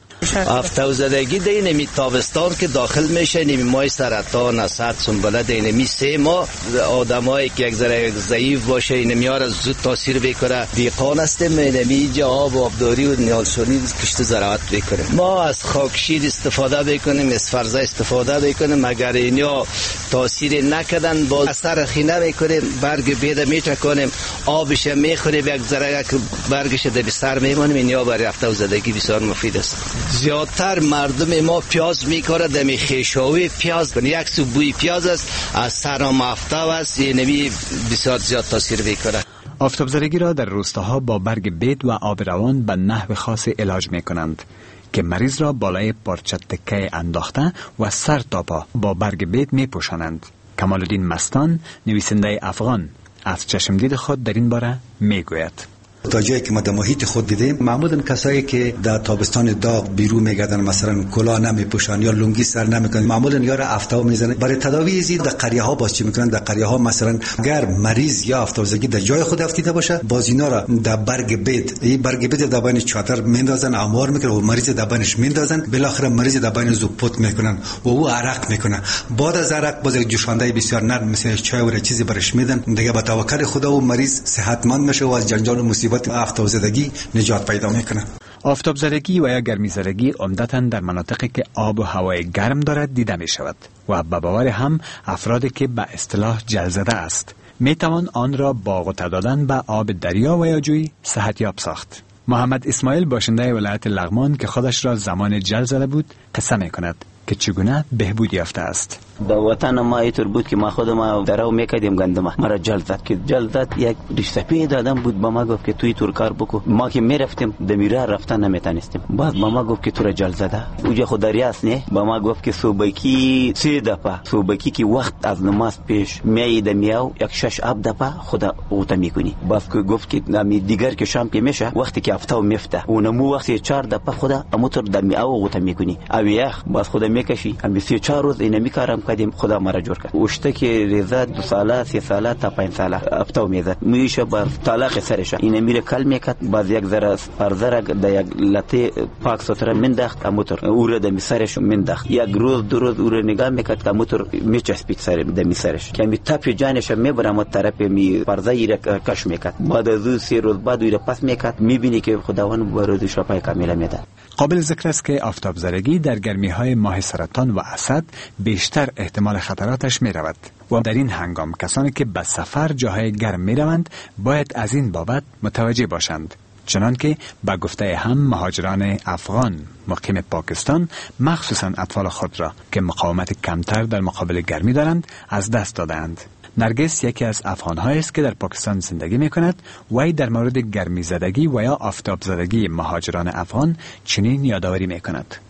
آفتاب زدگی در نمی تابستان که داخل میشه نمی مای سرطان اسد سنبله در نمی سه ماه آدمایی که یک ذره ضعیف باشه این میاره زود تاثیر بکنه. دیقان هستیم نمی جا آب و آبداری و نیالشونی کشت زراعت بکنیم. ما از خاکشیر استفاده بکنیم، از فرزه استفاده بکنیم. اگر اینا تاثیر نکردن باز اثر خینه میکنیم، برگ بیده میچکنیم، آبش میخوریم، یک ذره برگش در سر میمونیم. اینا برای آفتاب زدگی بسیار مفید است. زیادتر مردم ما پیاز میکاره دمی خیشاوی پیاز یک سو بوی پیاز است از سرام آفتاب است. یعنی بسیار زیاد تاثیر میکنه. آفتاب زدگی را در روستاها با برگ بید و آب روان به نحو خاص علاج میکنند که مریض را بالای پارچه تکه انداخته و سر تا پا با برگ بید میپوشانند. کمال الدین مستان نویسنده افغان از چشمدید خود در این باره میگوید. تا جایی که ما در محیط خود دیدیم معمولا کسایی که در تابستان داغ بیرون میگردن مثلا کلاه نمیپوشن یا لنگی سر نمیکنن معمولا یارو آفتاب میزنن. برای تداوی زید در قریه ها باز چی میکنن؟ در قریه ها مثلا اگر مریض یا آفتاب زدگی در جای خود افتیده باشه باز اینا را در برگ بید این برگ بید در بین چادر میندازن اموار میکنن و مریض در بینش میندازن. بالاخره مریض در بین زوپوت میکنن و او عرق میکنه. بعد از عرق باز یک جوشانده بسیار نرم مثل چای و چیزی برش میدن. دیگه با توکل خدا و مریض صحتمند میشه و از جنجال و مصیبت آفتاب زدگی نجات پیدا میکنه. آفتاب زدگی و یا گرمی زدگی عمدتاً در مناطقی که آب و هوای گرم دارد دیده می شود و به باور هم افرادی که به اصطلاح جل زده است می توان آن را با غوطه دادن به آب دریا و یا جوی صحتیاب ساخت. محمد اسماعیل باشنده ولایت لغمان که خودش را زمان جل زده بود قصه می کند که چگونه بهبود یافته است. در وطن ما اینطور بود که ما خودم درو میکردیم گندم مرا جلد زد که جلد زد. یک ریشسفید آدم بود با ما گفت که توی طور کار بکو. ما که میرفتیم دمیره رفتن نمیتونستیم. بعد با ما گفت که تو را جلد زده اوجا خود ریاست نه. با ما گفت که صبحکی سه دفعه صبحکی که وقت از نماز پیش میای دمیاو یک شش آب دفعه خدا اوتا میکنی. باز که گفت که نمی دیگر که شام که میشه وقتی که آفتاب میفته اونمو وقتی چهار دفعه خدا اموتر دمیاو اوتا میکنی. اویاخ باز خدا میکشی امی سی چهار روز اینو میکارم کردیم خدا مرا جور کرد. اوشته که ریزه دو ساله سی ساله تا پنج ساله افتاو میزد میشه بر طلاق سرش اینه میره کل میکرد. باز یک ذره پرزره در یک لطه پاک ستره منداخت اموتر او را دمی سرش منداخت. یک روز دو روز او را نگاه میکرد که اموتر میچسبید سر دمی سرش که می تپ جانش میبرم و طرف می پرزه را کش میکرد. بعد از سی روز بعد او را پس میکرد میبینی که خداوند بروز شفای کامل میده. قابل ذکر است که آفتاب زدگی در گرمی های ماه سرطان و اسد بیشتر احتمال خطراتش می رود و در این هنگام کسانی که به سفر جاهای گرم می روند باید از این بابت متوجه باشند. چنان که با گفته هم مهاجران افغان مقیم پاکستان مخصوصا اطفال خود را که مقاومت کمتر در مقابل گرمی دارند از دست دادند. نرگس یکی از افغان‌هایی است که در پاکستان زندگی می‌کند و ای در مورد گرمی زدگی و یا آفتاب زدگی مهاجران افغان چنین یادآوری می‌کند.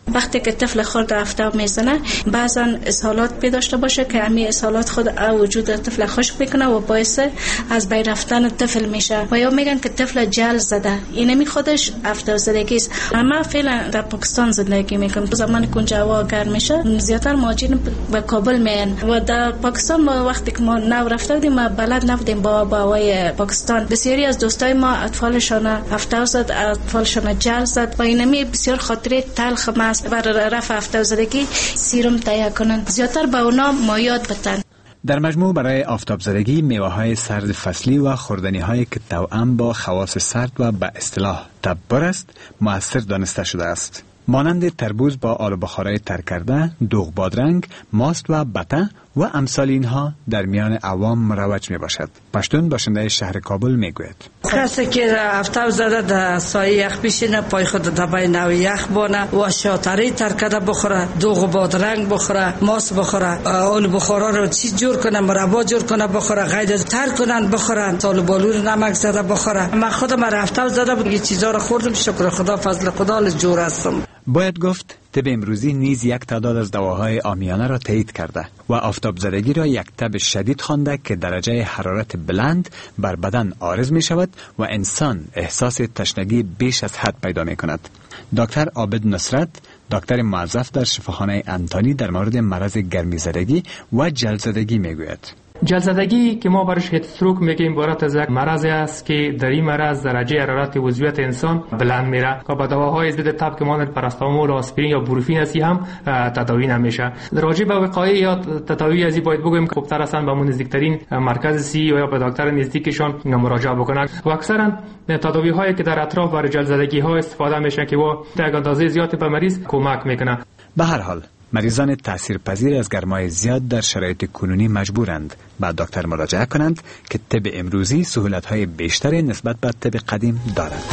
وقتی که طفل خورد آفتاب میزنه بعضا اسهالات پی داشته باشه که همین اسهالات خود وجود طفل خشک میکنه و باعث از بین رفتن طفل میشه و یا میگن که طفل جل زده. اینمی خودش آفتاب زدگی است. ما فعلا در پاکستان زندگی میکنم. زمانی که اونجا هوا گرم میشه زیاتر مهاجرین به کابل میان و در پاکستان ما وقتی که ما نو رفته بودیم ما بلد نبودیم با با هوای پاکستان. بسیاری از دوستای ما اطفالشان آفتاب زد، اطفالشان جل زد و اینمی بسیار خاطره تلخ است. برای رفع آفتاب زدگی سیروم تهیه کنند، زیادتر به اونا مایات بتن. در مجموع برای آفتاب زدگی میوه های سرد فصلی و خوردنی هایی که توأم با خواص سرد و به اصطلاح تببر است مؤثر دانسته شده است. مانند تربوز با آلو بخارای تر کرده، دوغ بادرنگ، ماست و بته و امثال اینها در میان عوام مروج می باشد. پشتون باشنده شهر کابل می گوید کسی که آفتاب زده در سایه یخ بشینه، پای خود در بین یخ بانه و شاتری تر کرده بخوره، دوغ بادرنگ بخوره، ماست بخوره، آلو بخارا رو چی جور کنه، مربا جور کنه بخوره، غیر تر کنن بخورن، آلو بالو نمک زده بخوره. من خودم آفتاب زده بود، این چیزا رو خوردم، شکر خدا، فضل خدا، جور هستم. باید گفت طب امروزی نیز یک تعداد از دواهای عامیانه را تایید کرده و آفتاب زدگی را یک تب شدید خوانده که درجه حرارت بلند بر بدن عارض می شود و انسان احساس تشنگی بیش از حد پیدا می کند. دکتر عابد نصرت، دکتر موظف در شفاخانه انتانی در مورد مرض گرمی زدگی و جل زدگی می گوید. جلزدگی که ما برش هیت استروک میگیم عبارت از یک مرض است که در این مرض درجه حرارت عضویت انسان بلند میره و با دواهای ضد تب که مانند پاراستامول و آسپرین یا بروفین از هم تداوی نمیشه. راجع به وقایع یا تداوی از باید بگویم که خوبتر هستن به نزدیکترین مرکز سی یا به دکتر نزدیکشان مراجعه بکنن و اکثرا تداوی هایی که در اطراف برای جلزدگی ها استفاده میشه که با یک اندازه زیادی به مریض کمک میکنه. به هر حال مریضان تاثیرپذیر از گرمای زیاد در شرایط کنونی مجبورند به دکتر مراجعه کنند که طب امروزی سهولت‌های بیشتری نسبت به طب قدیم دارد.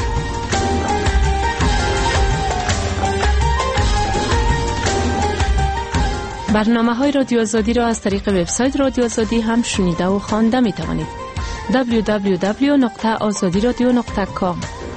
برنامه‌های رادیو آزادی را از طریق وبسایت رادیو آزادی هم شنیده و خوانده می‌توانید. دبلیو دبلیو دبلیو دات آزادی رادیو دات کام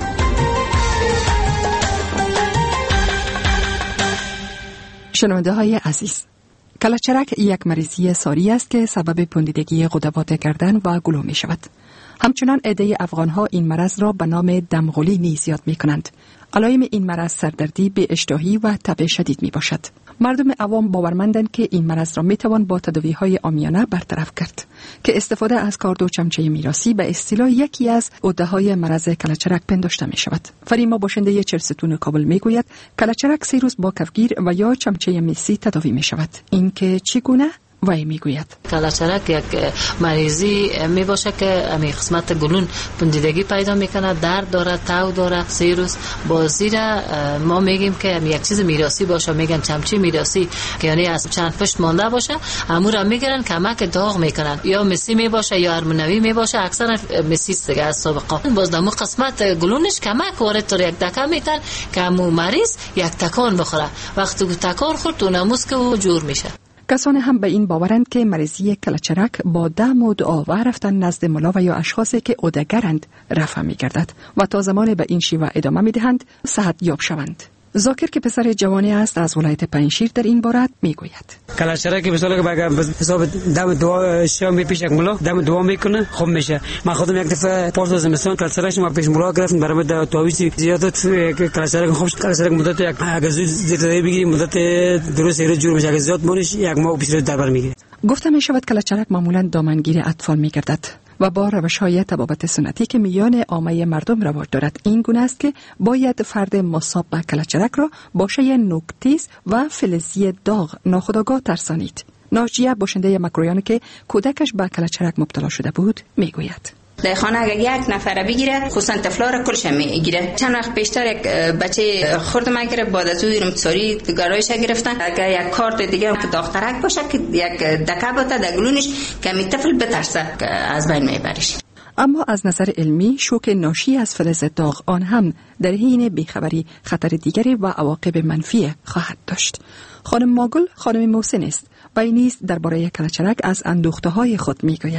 شنونده های عزیز، کلچرک یک مریضی ساری است که سبب پوندیدگی غدوات گردن و گلو می شود. همچنان عده افغان ها این مرض را به نام دمغلی نیز یاد می کنند. علائم این مرض سردردی، بی اشتهایی و تب شدید می باشد. مردم عوام باورمندند که این مرض را می توان با تداوی های عامیانه برطرف کرد که استفاده از کارد و چمچه میراثی به اصطلاح یکی از عده های مرض کلچرک پنداشته می شود. فریما باشنده چرستون کابل می گوید کلچرک سه روز با کفگیر و یا چمچه میسی تداوی می شود. این که چگونه؟ وی میگوید کلچرک یک مریضی می باشه که امی قسمت گلون پوندیدگی پیدا میکنه، درد داره، تاو داره، سه روز با زیر ما میگیم که یک چیز میراثی باشه، میگن چمچه میراثی که یعنی از چند پشت مانده باشه، امور میگیرن کمک داغ میکنن، یا مسی می باشه یا هورمونوی می باشه، اکثرا مسی است دیگه از سابقه. باز دمو قسمت گلونش کمک وارد تو یک دکه میتن که امو مریض یک تکان بخوره، وقتی که تکان خورد تو نموز که او جور میشه. کسان هم به این باورند که مریضی کلچرک با دم و دعا و رفتن نزد ملا و یا اشخاصی که عده‌گرند رفع می‌گردد و تا زمان به این شیوه ادامه می‌دهند صحت یاب شوند. زاکر که پسر جوانی است از ولایت پنجشیر در این باره میگوید کلچرک مثلا که بگم حساب دم دعا شام پیش یک ملا دم دعا میکنه خوب میشه. من خودم یک دفعه پارس زمستان کلچرک ما پیش ملا گرفتم، برام تعویض زیادت کلچرک خوب کلچرک مدت یک اگزوی زیاده بگیریم مدت درست ایراد جور میشه، اگه زیاد مونش یک ماه پیش دربار میگیره. گفته می شود کلچرک معمولا دامنگیر اطفال میگردد و با روش‌های طبابت سنتی که میان عامه مردم رواج دارد این گونه است که باید فرد مصاب به کلچرک را با شی نوک‌تیز و فلزی داغ ناخودآگاه ترسانید. ناجیه باشنده مکرویان که کودکش به کلچرک مبتلا شده بود میگوید در خانه اگر یک نفر بگیره خصوصا طفلا را کلش میگیره. چند وقت پیشتر یک بچه خرد ما گرفت، بعد از اون ساری گرایش گرفتن. اگر یک کارت دیگه که دخترک باشه که یک دکه بوده در گلونش که می طفل بترسه از بین میبرش. اما از نظر علمی شوک ناشی از فلز داغ آن هم در حین بیخبری خطر دیگری و عواقب منفی خواهد داشت. خانم ماگل خانم محسن است و این نیز درباره کلچرک از اندوخته‌های خود میگوید.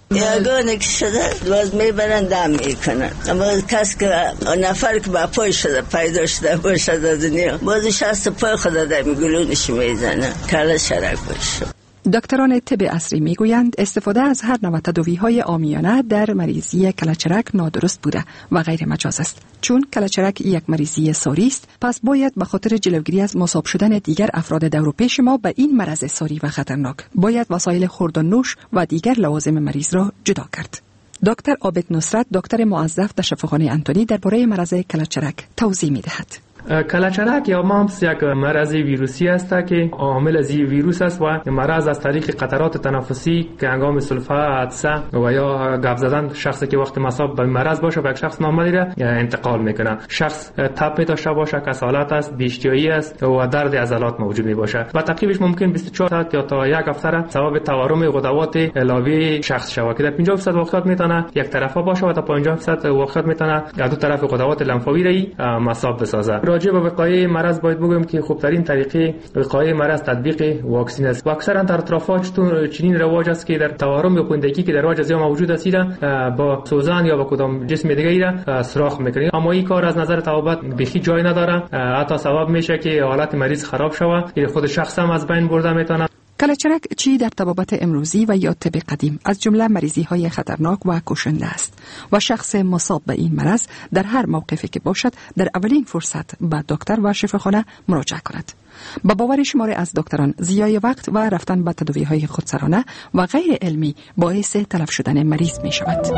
یگانه که شده باز میبرن دم میکنن، اما کس که نفر که با پای شده پیدا شده باشه در دنیا باز شست پای خدا در گلونش میزنه کلا شرک باشه. دکتران طب عصری میگویند استفاده از هر نوع تداوی‌های عامیانه در مریضی کلهچرک نادرست بوده و غیر مجاز است. چون کلهچرک یک مریضی ساری است، پس باید به خاطر جلوگیری از مصاب شدن دیگر افراد دور و پیش ما به این مرض ساری و خطرناک باید وسایل خورد و نوش و دیگر لوازم مریض را جدا کرد. دکتر عابد نصرت، دکتر موظف در شفاخانه انتونی، درباره مرض کلهچرک توضیح می‌دهد. کلهچرک یا مامپس یک مرض ویروسی است که عامل از این ویروس است و مرض از طریق قطرات تنفسی که هنگام سلفه، عطسه و یا گپ زدن شخصی که وقت مصاب به مرض باشه به یک شخص نامدیده انتقال میکنه. شخص تب داشته باشه، کسالت است، بیشتیایی است و درد عضلات موجود می باشه و تعقیبش ممکن بیست و چهار ساعت یا تا یک هفته سبب تورم غدوات لابی شخص شود که در پنجاه درصد وقت میتونه یک طرفه باشه و تا پنجاه درصد وقت میتونه دو طرف غدوات لنفاوی را مصاب بسازه. راجع به وقایع مرض باید بگویم که خوبترین طریقه وقایع مرض تطبیق واکسن است و اکثرا در اطرافات چنین رواج است که در تورم یا پوندگی که در رواج از موجود است با سوزن یا با کدام جسم دیگه را سوراخ میکنید، اما این کار از نظر طبابت بخی جای نداره، حتی سبب میشه که حالت مریض خراب شود، این خود شخص هم از بین برده میتونه. کلهچرک چی در طبابت امروزی و یا طب قدیم از جمله مریضی های خطرناک و کشنده است و شخص مصاب به این مرض در هر موقفی که باشد در اولین فرصت به دکتر و شفاخانه مراجعه کند. با باور شماری از دکتران ضیاع وقت و رفتن به تداوی های خودسرانه و غیر علمی باعث تلف شدن مریض می شود.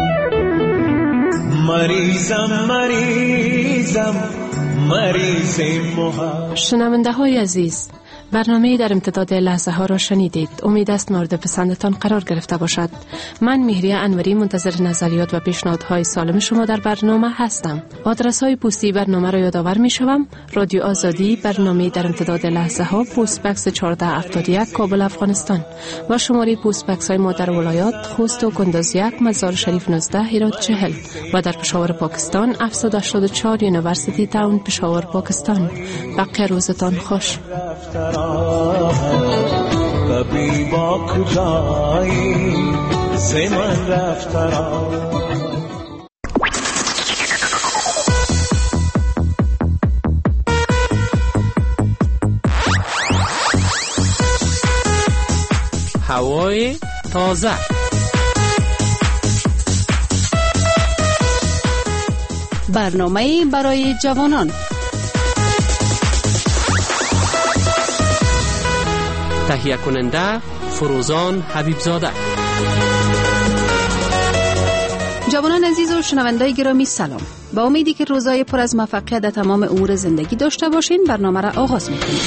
مریضم مریضم مریض محب. شنونده های عزیز، برنامه در امتداد لحظه ها را شنیدید. امید است مورد پسندتان قرار گرفته باشد. من مهریه انوری منتظر نظریات و پیشنهادهای سالم شما در برنامه هستم. آدرس های پستی برنامه را یادآور می شوم. رادیو آزادی، برنامه در امتداد لحظه ها، پست بکس چهارده هفتاد و یک، کابل، افغانستان و شماره پست بکس های ما در ولایات خوست و کندز یک، مزار شریف نوزده، هرات چهل و در پشاور پاکستان هفتصد و هشتاد و چهار یونیورسیتی تاون پشاور پاکستان. بقیه روزتان خوش. کبھی با کجایی زمان رفترا. هوای تازه، برنامه برای جوانان، تهیه کننده فروزان حبیبزاده. جوانان عزیز و شنوندای گرامی سلام. با امیدی که روزای پر از موفقیت در تمام امور زندگی داشته باشین، برنامه را آغاز می‌کنیم.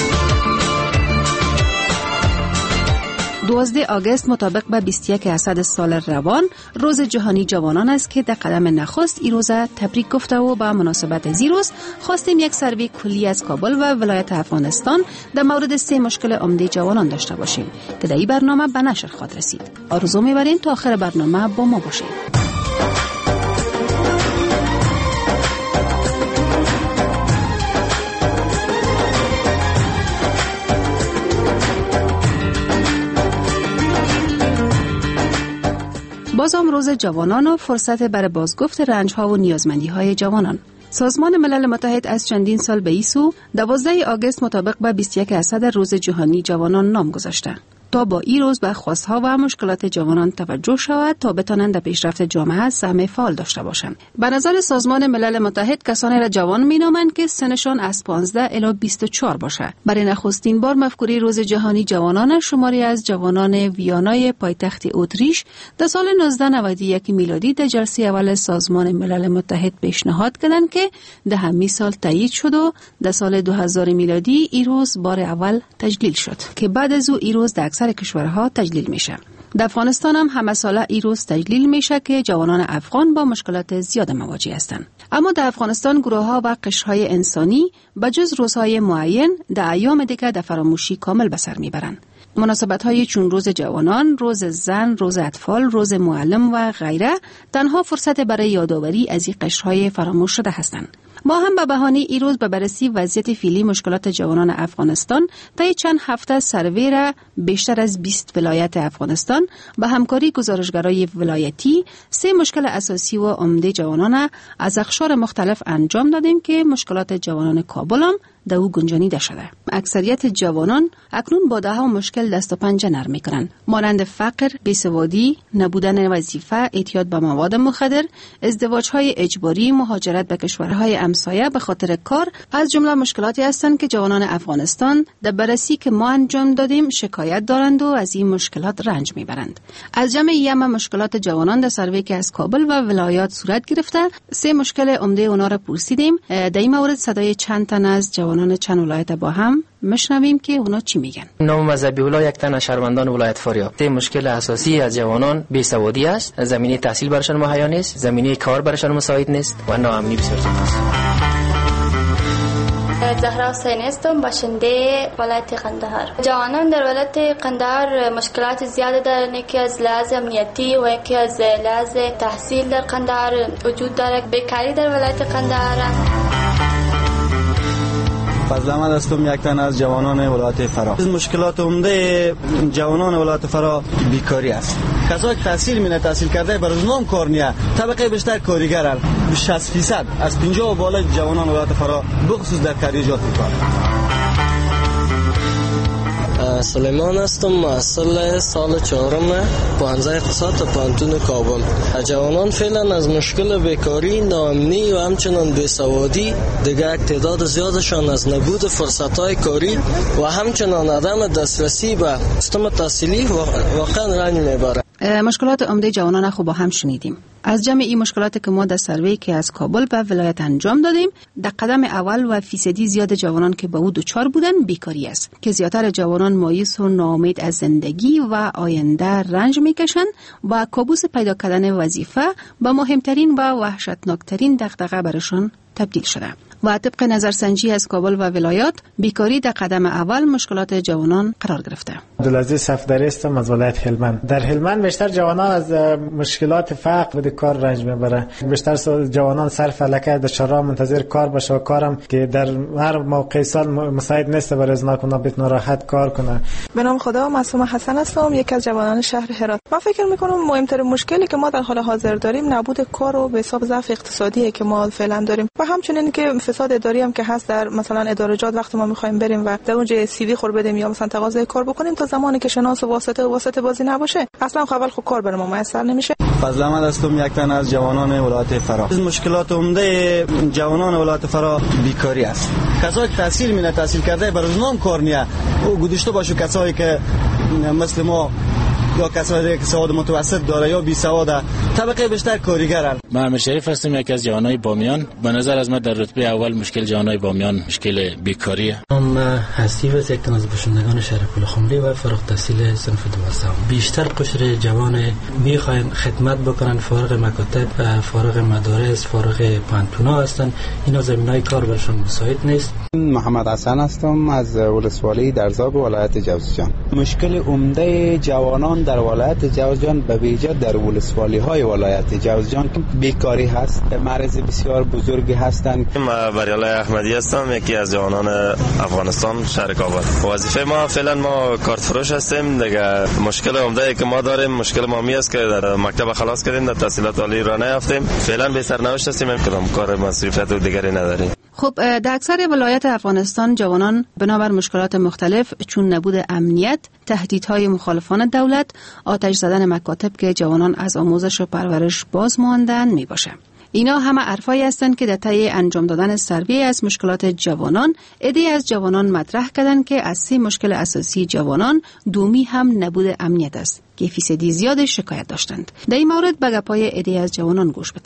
دوازده آگوست مطابق با بیست و یک اسد سال روان روز جهانی جوانان است که در قدم نخست این روز تبریک گفته و با مناسبت از این روز خواستیم یک سروی کلی از کابل و ولایت افغانستان در مورد سه مشکل عمده جوانان داشته باشیم که در این برنامه به نشر خواهد رسید. آرزو می‌بریم تا آخر برنامه با ما باشید. بازم روز جوانان و فرصت برای بازگفت رنج‌ها و نیازمندی‌های جوانان. سازمان ملل متحد از چندین سال به این سو دوازده آگوست مطابق با بیست و یک اسد روز جهانی جوانان نام گذاشته تا با این روز به خواستها و مشکلات جوانان توجه شود تا بتوانند در پیشرفت جامعه سهم فعال داشته باشند. به نظر سازمان ملل متحد کسانی را جوان مینامند که سنشان از پانزده الی بیست و چهار باشد. برای نخستین بار مفکوره روز جهانی جوانان شماری از جوانان ویانای پایتخت اتریش در سال نوزده نود و یک میلادی در جلسه اول سازمان ملل متحد پیشنهاد کردند که در همین سال تایید شد و در سال دو هزار میلادی این روز بار اول تجلیل شد که بعد از او این روز در اکثر کشورها تجلیل میشه. در افغانستان هم همه ساله این روز تجلیل میشه که جوانان افغان با مشکلات زیاد مواجه هستند. اما در افغانستان گروه‌ها و قشرهای انسانی بجز روزهای معین در ایام دیگه در فراموشی کامل به سر میبرند. مناسبت‌های چون روز جوانان، روز زن، روز اطفال، روز معلم و غیره تنها فرصت برای یادآوری از این قشرهای فراموش شده هستند. ما هم به بهانه این روز به بررسی وضعیت فعلی مشکلات جوانان افغانستان طی چند هفته سروی را بیشتر از بیست ولایت افغانستان به همکاری گزارشگرای ولایتی سه مشکل اساسی و عمده جوانان از اقشار مختلف انجام دادیم که مشکلات جوانان کابل هم در او گنجانیده شده. اکثریت جوانان اکنون با ده ها مشکل دست و پنجه نرم میکنن، مانند فقر، بیسوادی، نبودن وظیفه، اعتیاد به مواد مخدر، ازدواج‌های اجباری، مهاجرت به کشورهای همسایه به خاطر کار، از جمله مشکلاتی هستند که جوانان افغانستان در بررسی که ما انجام دادیم شکایت دارند و از این مشکلات رنج میبرند. از جمع یم مشکلات جوانان در سروی که از کابل و ولایات صورت گرفته، سه مشکل عمده اونا را پرسیدیم. در این مورد صدای چند تن از جوانان چند ولایت با هم مشنویم که اونا چی میگن. نام ذبیح الله یک تن از شهروندان ولایت فاریاب. ته مشکل اساسی از جوانان بیسوادی است، زمینه تحصیل برشان مهیا نیست، زمینه کار برشان مساعد نیست و ناامنی بسیار زیاد است. زهرا حسین هستم، باشنده ولایت قندهار. جوانان در ولایت قندهار مشکلات زیاده دارند، یکی از لحاظ امنیتی و یکی از لحاظ تحصیل در قندهار وجود دارد. بیکاری در ولایت قندهار. فضل احمد هستم، یک تن از جوانان ولایت فرا. از مشکلات عمده جوانان ولایت فرا بیکاری است. کسایی که تحصیل مینه تحصیل کرده بر روزنامه کار نیه، طبقه بیشتر کارگرن. شصت درصد از پنجاه و بالا جوانان ولایت فرا بخصوص در کاریجات کار. سلیمان هستم، محصل سال چهارم پانزده اقتصاد تا پانتون کابل. جوانان فعلا از مشکل بیکاری، ناامنی و همچنان بیسوادی، دیگر تعداد زیادشان از نبود فرصت‌های کاری و همچنان عدم دسترسی به سیستم تحصیلی واقعا رنج میبرند. مشکلات عمده جوانان خوب با هم شنیدیم. از جمع این مشکلات که ما در سروی که از کابل به ولایت انجام دادیم، در قدم اول و فیصدی زیاد جوانان که با او دوچار بودن بیکاری است که زیادتر جوانان مایوس و ناامید از زندگی و آینده رنج میکشند و کابوس پیدا کردن وظیفه با مهمترین و وحشتناکترین دغدغه برشان تبدیل شده. و طبق نظرسنجی از کابل و ولایات، بیکاری در قدم اول مشکلات جوانان قرار گرفته. عبدالعزیز صفدری هستم از ولایت هلمند. در هلمند بیشتر جوانان از مشکلات فقر و کار رنج میبرن. بیشتر جوانان سر فلکه در شهرها منتظر کار باشه و کارم که در هر موقع سال مساعد نیست برای از ناکنه بتونه راحت کار کنه. به نام خدا، معصومه حسن هستم، یک از جوانان شهر هرات. من فکر میکنم مهمترین مشکلی که ما در حال حاضر داریم نبود کار و به حساب ضعف اقتصادی که ما فعلا داریم و همچنین که فساد اداری هم که هست در مثلا ادارجات. وقتی ما میخوایم بریم و در اونجا سی وی خور بدیم یا مثلا تقاضای کار بکنیم، تا زمانی که شناس و واسطه و واسطه بازی نباشه اصلا خبر خو کار برام میسر نمیشه. فضل احمد هستم، یک تن از جوانان ولایت فرا. از مشکلات عمده جوانان ولایت فرا بیکاری است. کسایی که تحصیل مینه تحصیل کرده بر روزنامه کار نیه، او گذشته باشه کسایی که مثل ما یا کسایی که سواد متوسط داره یا بی سواد، طبقه بیشتر کارگرن. من امیر شریف هستم، یک از جوانای بامیان. به نظر از من در رتبه اول مشکل جوانای بامیان مشکل بیکاریه. من حسیب از یک از باشندگان شهر پلخمری و فارغ التحصیل صنف دوازدهم. بیشتر قشر جوان میخواین خدمت بکنن، فارغ مکاتب، فارغ مدارس، فارغ پانتونا هستن. اینا زمینای کار برشون مساعد نیست. محمد حسن هستم از ولسوالی درزاب ولایت جوزجان. مشکل عمده جوانان در ولایت جوزجان به ویژه در ولسوالی های ولایت جوزجان بیکاری هست. معرض بسیار بزرگی هستند. من بریالای احمدی هستم، یکی از جوانان افغانستان شهر کابل. وظیفه ما فعلا ما کارت فروش هستیم. دیگه مشکل عمده که ما داریم مشکل مامی است که در مکتب خلاص کردیم، در تحصیلات عالی را نیافتیم. فعلا به سرنوشت هستیم، کدام کار مصرفیت و دیگری نداریم. خب در اکثر ولایات افغانستان جوانان بنابر مشکلات مختلف چون نبود امنیت، تهدیدهای مخالفان دولت، آتش زدن مکاتب که جوانان از آموزش و پرورش باز ماندن می باشه. اینا همه حرفایی هستند که در طی انجام دادن سروی از مشکلات جوانان، عده از جوانان مطرح کردند که از سه مشکل اساسی جوانان دومی هم نبود امنیت است که فیصدی زیاد شکایت داشتند. در این مورد به گپای عده از جوانان گوش بدین.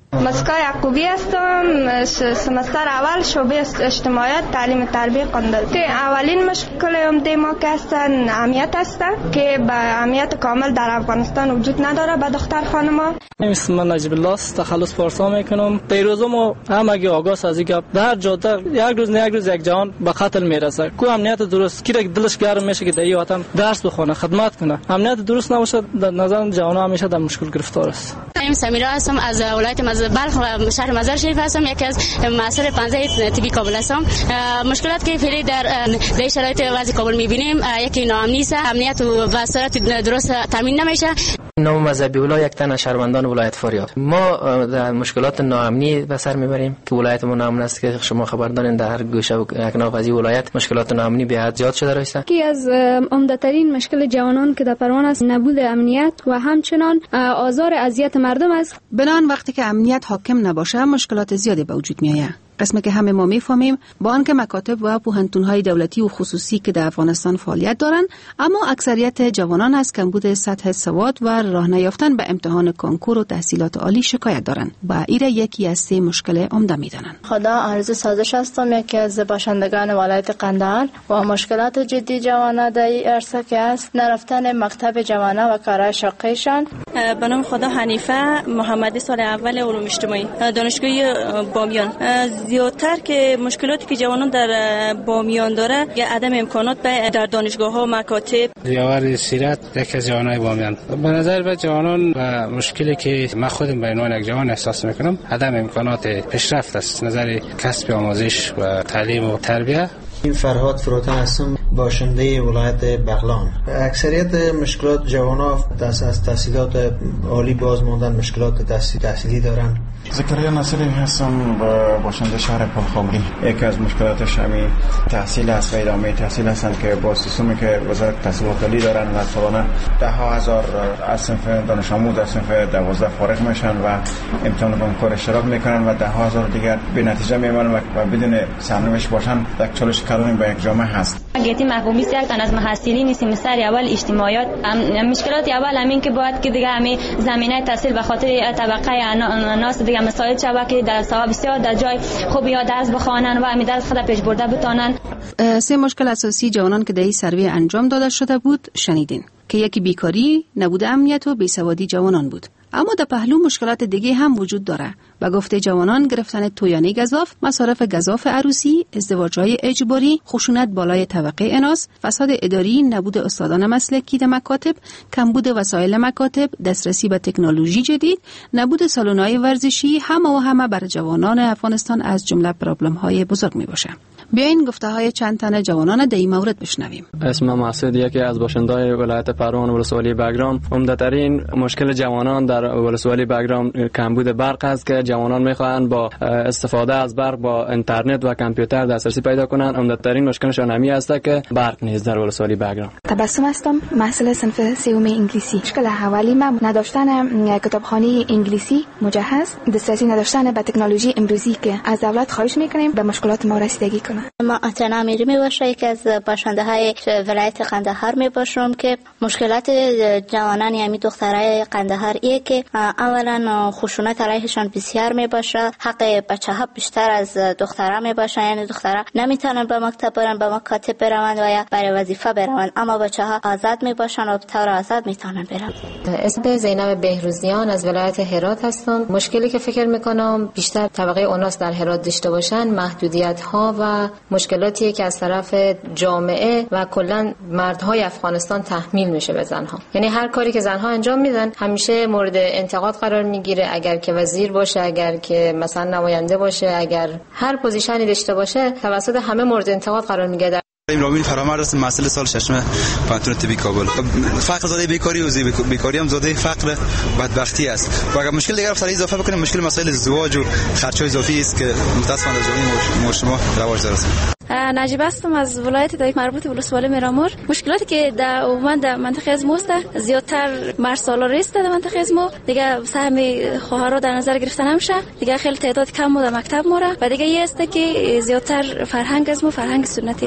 مسکا یعقوبی هستم، سمستر اول شعبه اجتماعیات تعلیم تربیه قندل. که اولین مشکل عمده ما که هستن امنیت است که به امنیت کامل در افغانستان وجود نداره به دختر خانما. اسم من نجیب الله است، تخلص پارسا میکنم. پیروز ما همگی آگاه از اینکه در جاده یک روز نه یک روز یک جوان به قتل میرسه. کو امنیت درست کی دلش گرم میشه که در این وطن درس بخونه، خدمت کنه. امنیت درست نباشه در نظر جوان همیشه در مشکل گرفتار است. من سمیرا هستم از ولایت بلخ شهر مزار شریف هستم، یکی از مسئول پانزده طبی کابل هستم. مشکلات که فعلی در در شرایط وضع کابل میبینیم یکی ناامنی است، امنیت و صورت درست تامین نمیشه. نام مذهبی ولا یک تن از شهروندان ولایت فاریاب ما در مشکلات ناامنی به سر میبریم که ولایت ما ناامن است که شما خبر دارین در هر گوشه و کنار از این ولایت مشکلات ناامنی به حد زیاد شده است. یکی از عمده ترین مشکل جوانان که در پروان است نبود امنیت و همچنان آزار اذیت مردم است. بنان وقتی که امنیت حاکم نباشه مشکلات زیادی به وجود میآید. قسمی که همه ما میفهمیم با آنکه مکاتب و پوهنتون‌های دولتی و خصوصی که در افغانستان فعالیت دارند، اما اکثریت جوانان از کمبود سطح سواد و راه نیافتن به امتحان کنکور و تحصیلات عالی شکایت دارند و این یکی از سه مشکل عمده میدانند. خدا آرزو سازش هستم، یکی از باشندگان ولایت قندهار و مشکلات جدی جوانان در این عرصه که است نرفتن مکتب جوانان و کارهای شاقیشان. به نام خدا حنیفه محمدی، سال اول علوم اجتماعی، دانشگاه بامیان. زیادتر که مشکلاتی که جوانان در بامیان داره یا عدم امکانات به در دانشگاه ها و مکاتب. دیوار سیرت یک از جوانای بامیان. به نظر به جوانان و مشکلی که من خودم به عنوان یک جوان احساس میکنم عدم امکانات پیشرفت است، نظر کسب آموزش و تعلیم و تربیه. این فرهاد فروتن هستم، باشنده ولایت بغلان. اکثریت مشکلات جوانان از تحصیلات عالی باز ماندن، مشکلات تحصیلی دارن. زکریا ناصری هستم، باشنده شهر پلخمری. یکی از مشکلاتش همین تحصیل است و ادامه تحصیل هستند که با سیستمی که وزارت تحصیلات عالی دارن و سالانه ده ها هزار از صنف دانش آموز از صنف دوازده فارغ میشن و امتحان کنکور اشتراک میکنن و ده ها هزار دیگر به نتیجه میمونن و بدون سرنوشت باشن. یک چالش کلان با یک جامعه هست. گیتی محبوبی است، یک تن از محصلین سمستر اول اجتماعیات. مشکلات اول همین که باید که دیگه همین زمینه تحصیل به خاطر طبقه ناس دیگه مسائل شبا که در سوا بسیار در جای خوب یا درس بخوانن و همین درس خود پیش برده بتونن. سه مشکل اساسی جوانان که در این سروی انجام داده شده بود شنیدین که یکی بیکاری، نبود امنیت و بیسوادی جوانان بود. اما در پهلو مشکلات دیگه هم وجود داره. به گفته جوانان گرفتن تویانه گزاف، مصارف گزاف عروسی، ازدواج‌های اجباری، خشونت بالای طبقه اناث، فساد اداری، نبود استادان مسلکی در مکاتب، کمبود وسایل مکاتب، دسترسی به تکنولوژی جدید، نبود سالن‌های ورزشی، همه و همه بر جوانان افغانستان از جمله پرابلم‌های بزرگ میباشه. بیاین گفته‌های چند تن جوانان در این مورد بشنویم. اسمم مسعود، یکی از باشنده‌های ولایت پروان ولسوالی بگرام. عمده‌ترین مشکل جوانان در ولسوالی بگرام کمبود برق است که جوانان می‌خواهند با استفاده از برق با اینترنت و کامپیوتر دسترسی پیدا کنند. عمده‌ترین مشکلشان همین است که برق نیست در ولسوالی بگرام. تبسم هستم، محصل صنف سوم انگلیسی. مشکل اولی ما نداشتن کتابخانه انگلیسی مجهز، دسترسی نداشتن به تکنولوژی امروزی که از دولت خواهش می‌کنیم به مشکلات ما رسیدگی کنه. ما اتنا میری میباشه، یکی از باشنده های ولایت قندهار میباشم که مشکلات جوانان یعنی دخترای قندهار ایه که اولا خشونت علیهشان بسیار میباشه، حق بچه ها بیشتر از دخترها میباشه، یعنی دخترها نمیتونن به مکتب برن، به مکاتب برن و یا برای وظیفه برن، اما بچه ها آزاد میباشن و به طور آزاد میتونن برن. اسم زینب بهروزیان از ولایت هرات هستم. مشکلی که فکر میکنم بیشتر طبقه اوناس در هرات داشته باشن محدودیت ها و مشکلاتی که از طرف جامعه و کلا مردهای افغانستان تحمیل میشه به زنها. یعنی هر کاری که زنها انجام میدن همیشه مورد انتقاد قرار میگیره، اگر که وزیر باشه، اگر که مثلا نماینده باشه، اگر هر پوزیشنی داشته باشه توسط همه مورد انتقاد قرار میگیره. رامین فرامرد است، مسئله سال ششم پانتون طبی کابل. فقر زاده بیکاری و بیکاری هم زاده فقر بدبختی است. و اگر مشکل دیگر سر اضافه بکنیم مشکل مسائل ازدواج و خرچ‌های اضافی است که متأسفانه در جامعه شما رواج داره. نجیب هستم از ولایت دایک مربوط به ولسوالی میرامور. مشکلاتی که در عموما در منطقه از ماست زیادتر مرد سالار است در منطقه از ما، دیگه سهم خواهرها در نظر گرفته نمیشه، دیگه خیلی تعداد کم بود در مکتب ما و دیگه یه است که زیادتر فرهنگ از ما فرهنگ سنتی است.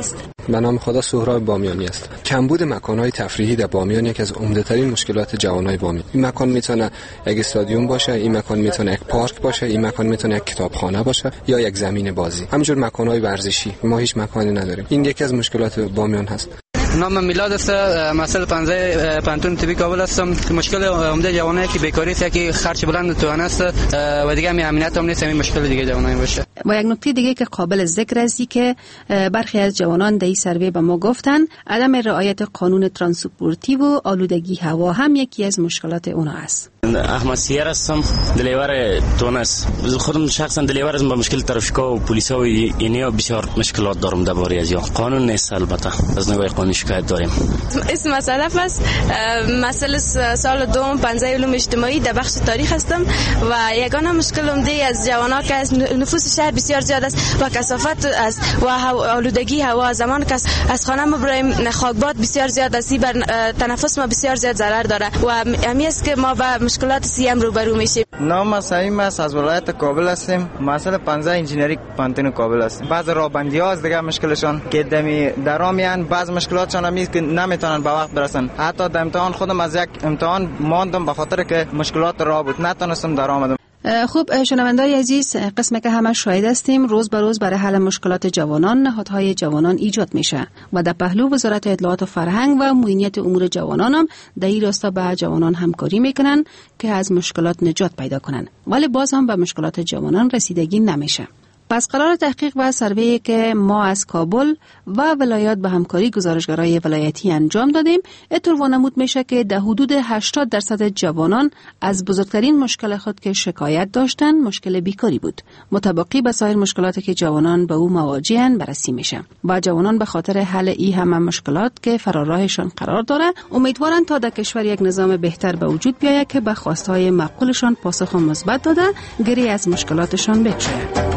به نام خدا سهراب بامیانی است. کمبود مکان‌های تفریحی در بامیان یکی از عمده‌ترین مشکلات جوانای بامیان. این مکان میتونه یک استادیوم باشه، این مکان میتونه یک پارک باشه، این مکان میتونه یک کتابخانه باشه یا یک زمین بازی. همینجور مکان‌های ورزشی ما هیچ مکانی نداریم. این یکی از مشکلات بامیان هست. نام میلاد است، مسئول پنزه پانتون طبی کابل هستم. مشکل عمده جوانایی که بیکاری است که خرج بلند تو است و دیگه می امنیت هم نیست. همین مشکل دیگه جوانای باشه. و یک نکته دیگه که قابل ذکر است که برخی از جوانان در این سروی به ما گفتن عدم رعایت قانون ترانسپورتی و آلودگی هوا هم یکی از مشکلات اونا است. احمد سیر هستم، دلیور تونس. خودم شخصا دلیور از مشکل ترافیکا و پلیسا و اینها بسیار مشکلات دارم درباره از یا قانون نیست. البته از نگاه قانونی شکایت داریم. اسم مسلف است، مسئله سال دوم پنځه علوم اجتماعی در بخش تاریخ هستم و یگانه مشکل عمده از جوانان که از نفوس شهر بسیار زیاد است و کثافت است و آلودگی هوا. زمان که از خانه ما برایم خاکباد بسیار زیاد است، بر تنفس ما بسیار زیاد ضرر داره و همین است که ما با مشکلات سیم روبرو میشیم. نام سعیم است، از ولایت کابل هستیم. مسئله پنځه انجینری پانتون کابل هستیم. بعض راهبندی ها از دیگه مشکلشون که دمی درامیان، بعض مشکلاتشون هم که نمیتونن به وقت برسن. حتی در امتحان خودم از یک امتحان ماندم به خاطر که مشکلات راه بود، نتونستم درآمدم. خوب شنوندای عزیز، قسمی که همه شاهد هستیم روز به روز برای حل مشکلات جوانان نهادهای جوانان ایجاد میشه و در پهلو وزارت اطلاعات و فرهنگ و معینیت امور جوانان هم در این راستا با جوانان همکاری میکنن که از مشکلات نجات پیدا کنن، ولی باز هم به مشکلات جوانان رسیدگی نمیشه. پس قرار تحقیق و سروی که ما از کابل و ولایات به همکاری گزارشگرای ولایتی انجام دادیم اینطور وانمود میشه که در حدود هشتاد درصد جوانان از بزرگترین مشکل خود که شکایت داشتن مشکل بیکاری بود. مطابقی به سایر مشکلاتی که جوانان به او مواجهن بررسی میشه و جوانان به خاطر حل این همه مشکلات که فرارراهشان قرار داره امیدوارن تا در کشور یک نظام بهتر به وجود بیاید که به خواستهای معقولشان پاسخ مثبت داده گری از مشکلاتشان بکشه.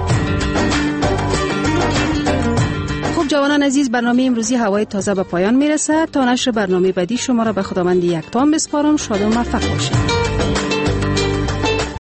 جوانان عزیز، برنامه امروزی هوای تازه به پایان میرسه. تا نشر برنامه بعدی شما را به خداوند یکتا میسپارم. شاد و موفق باشید.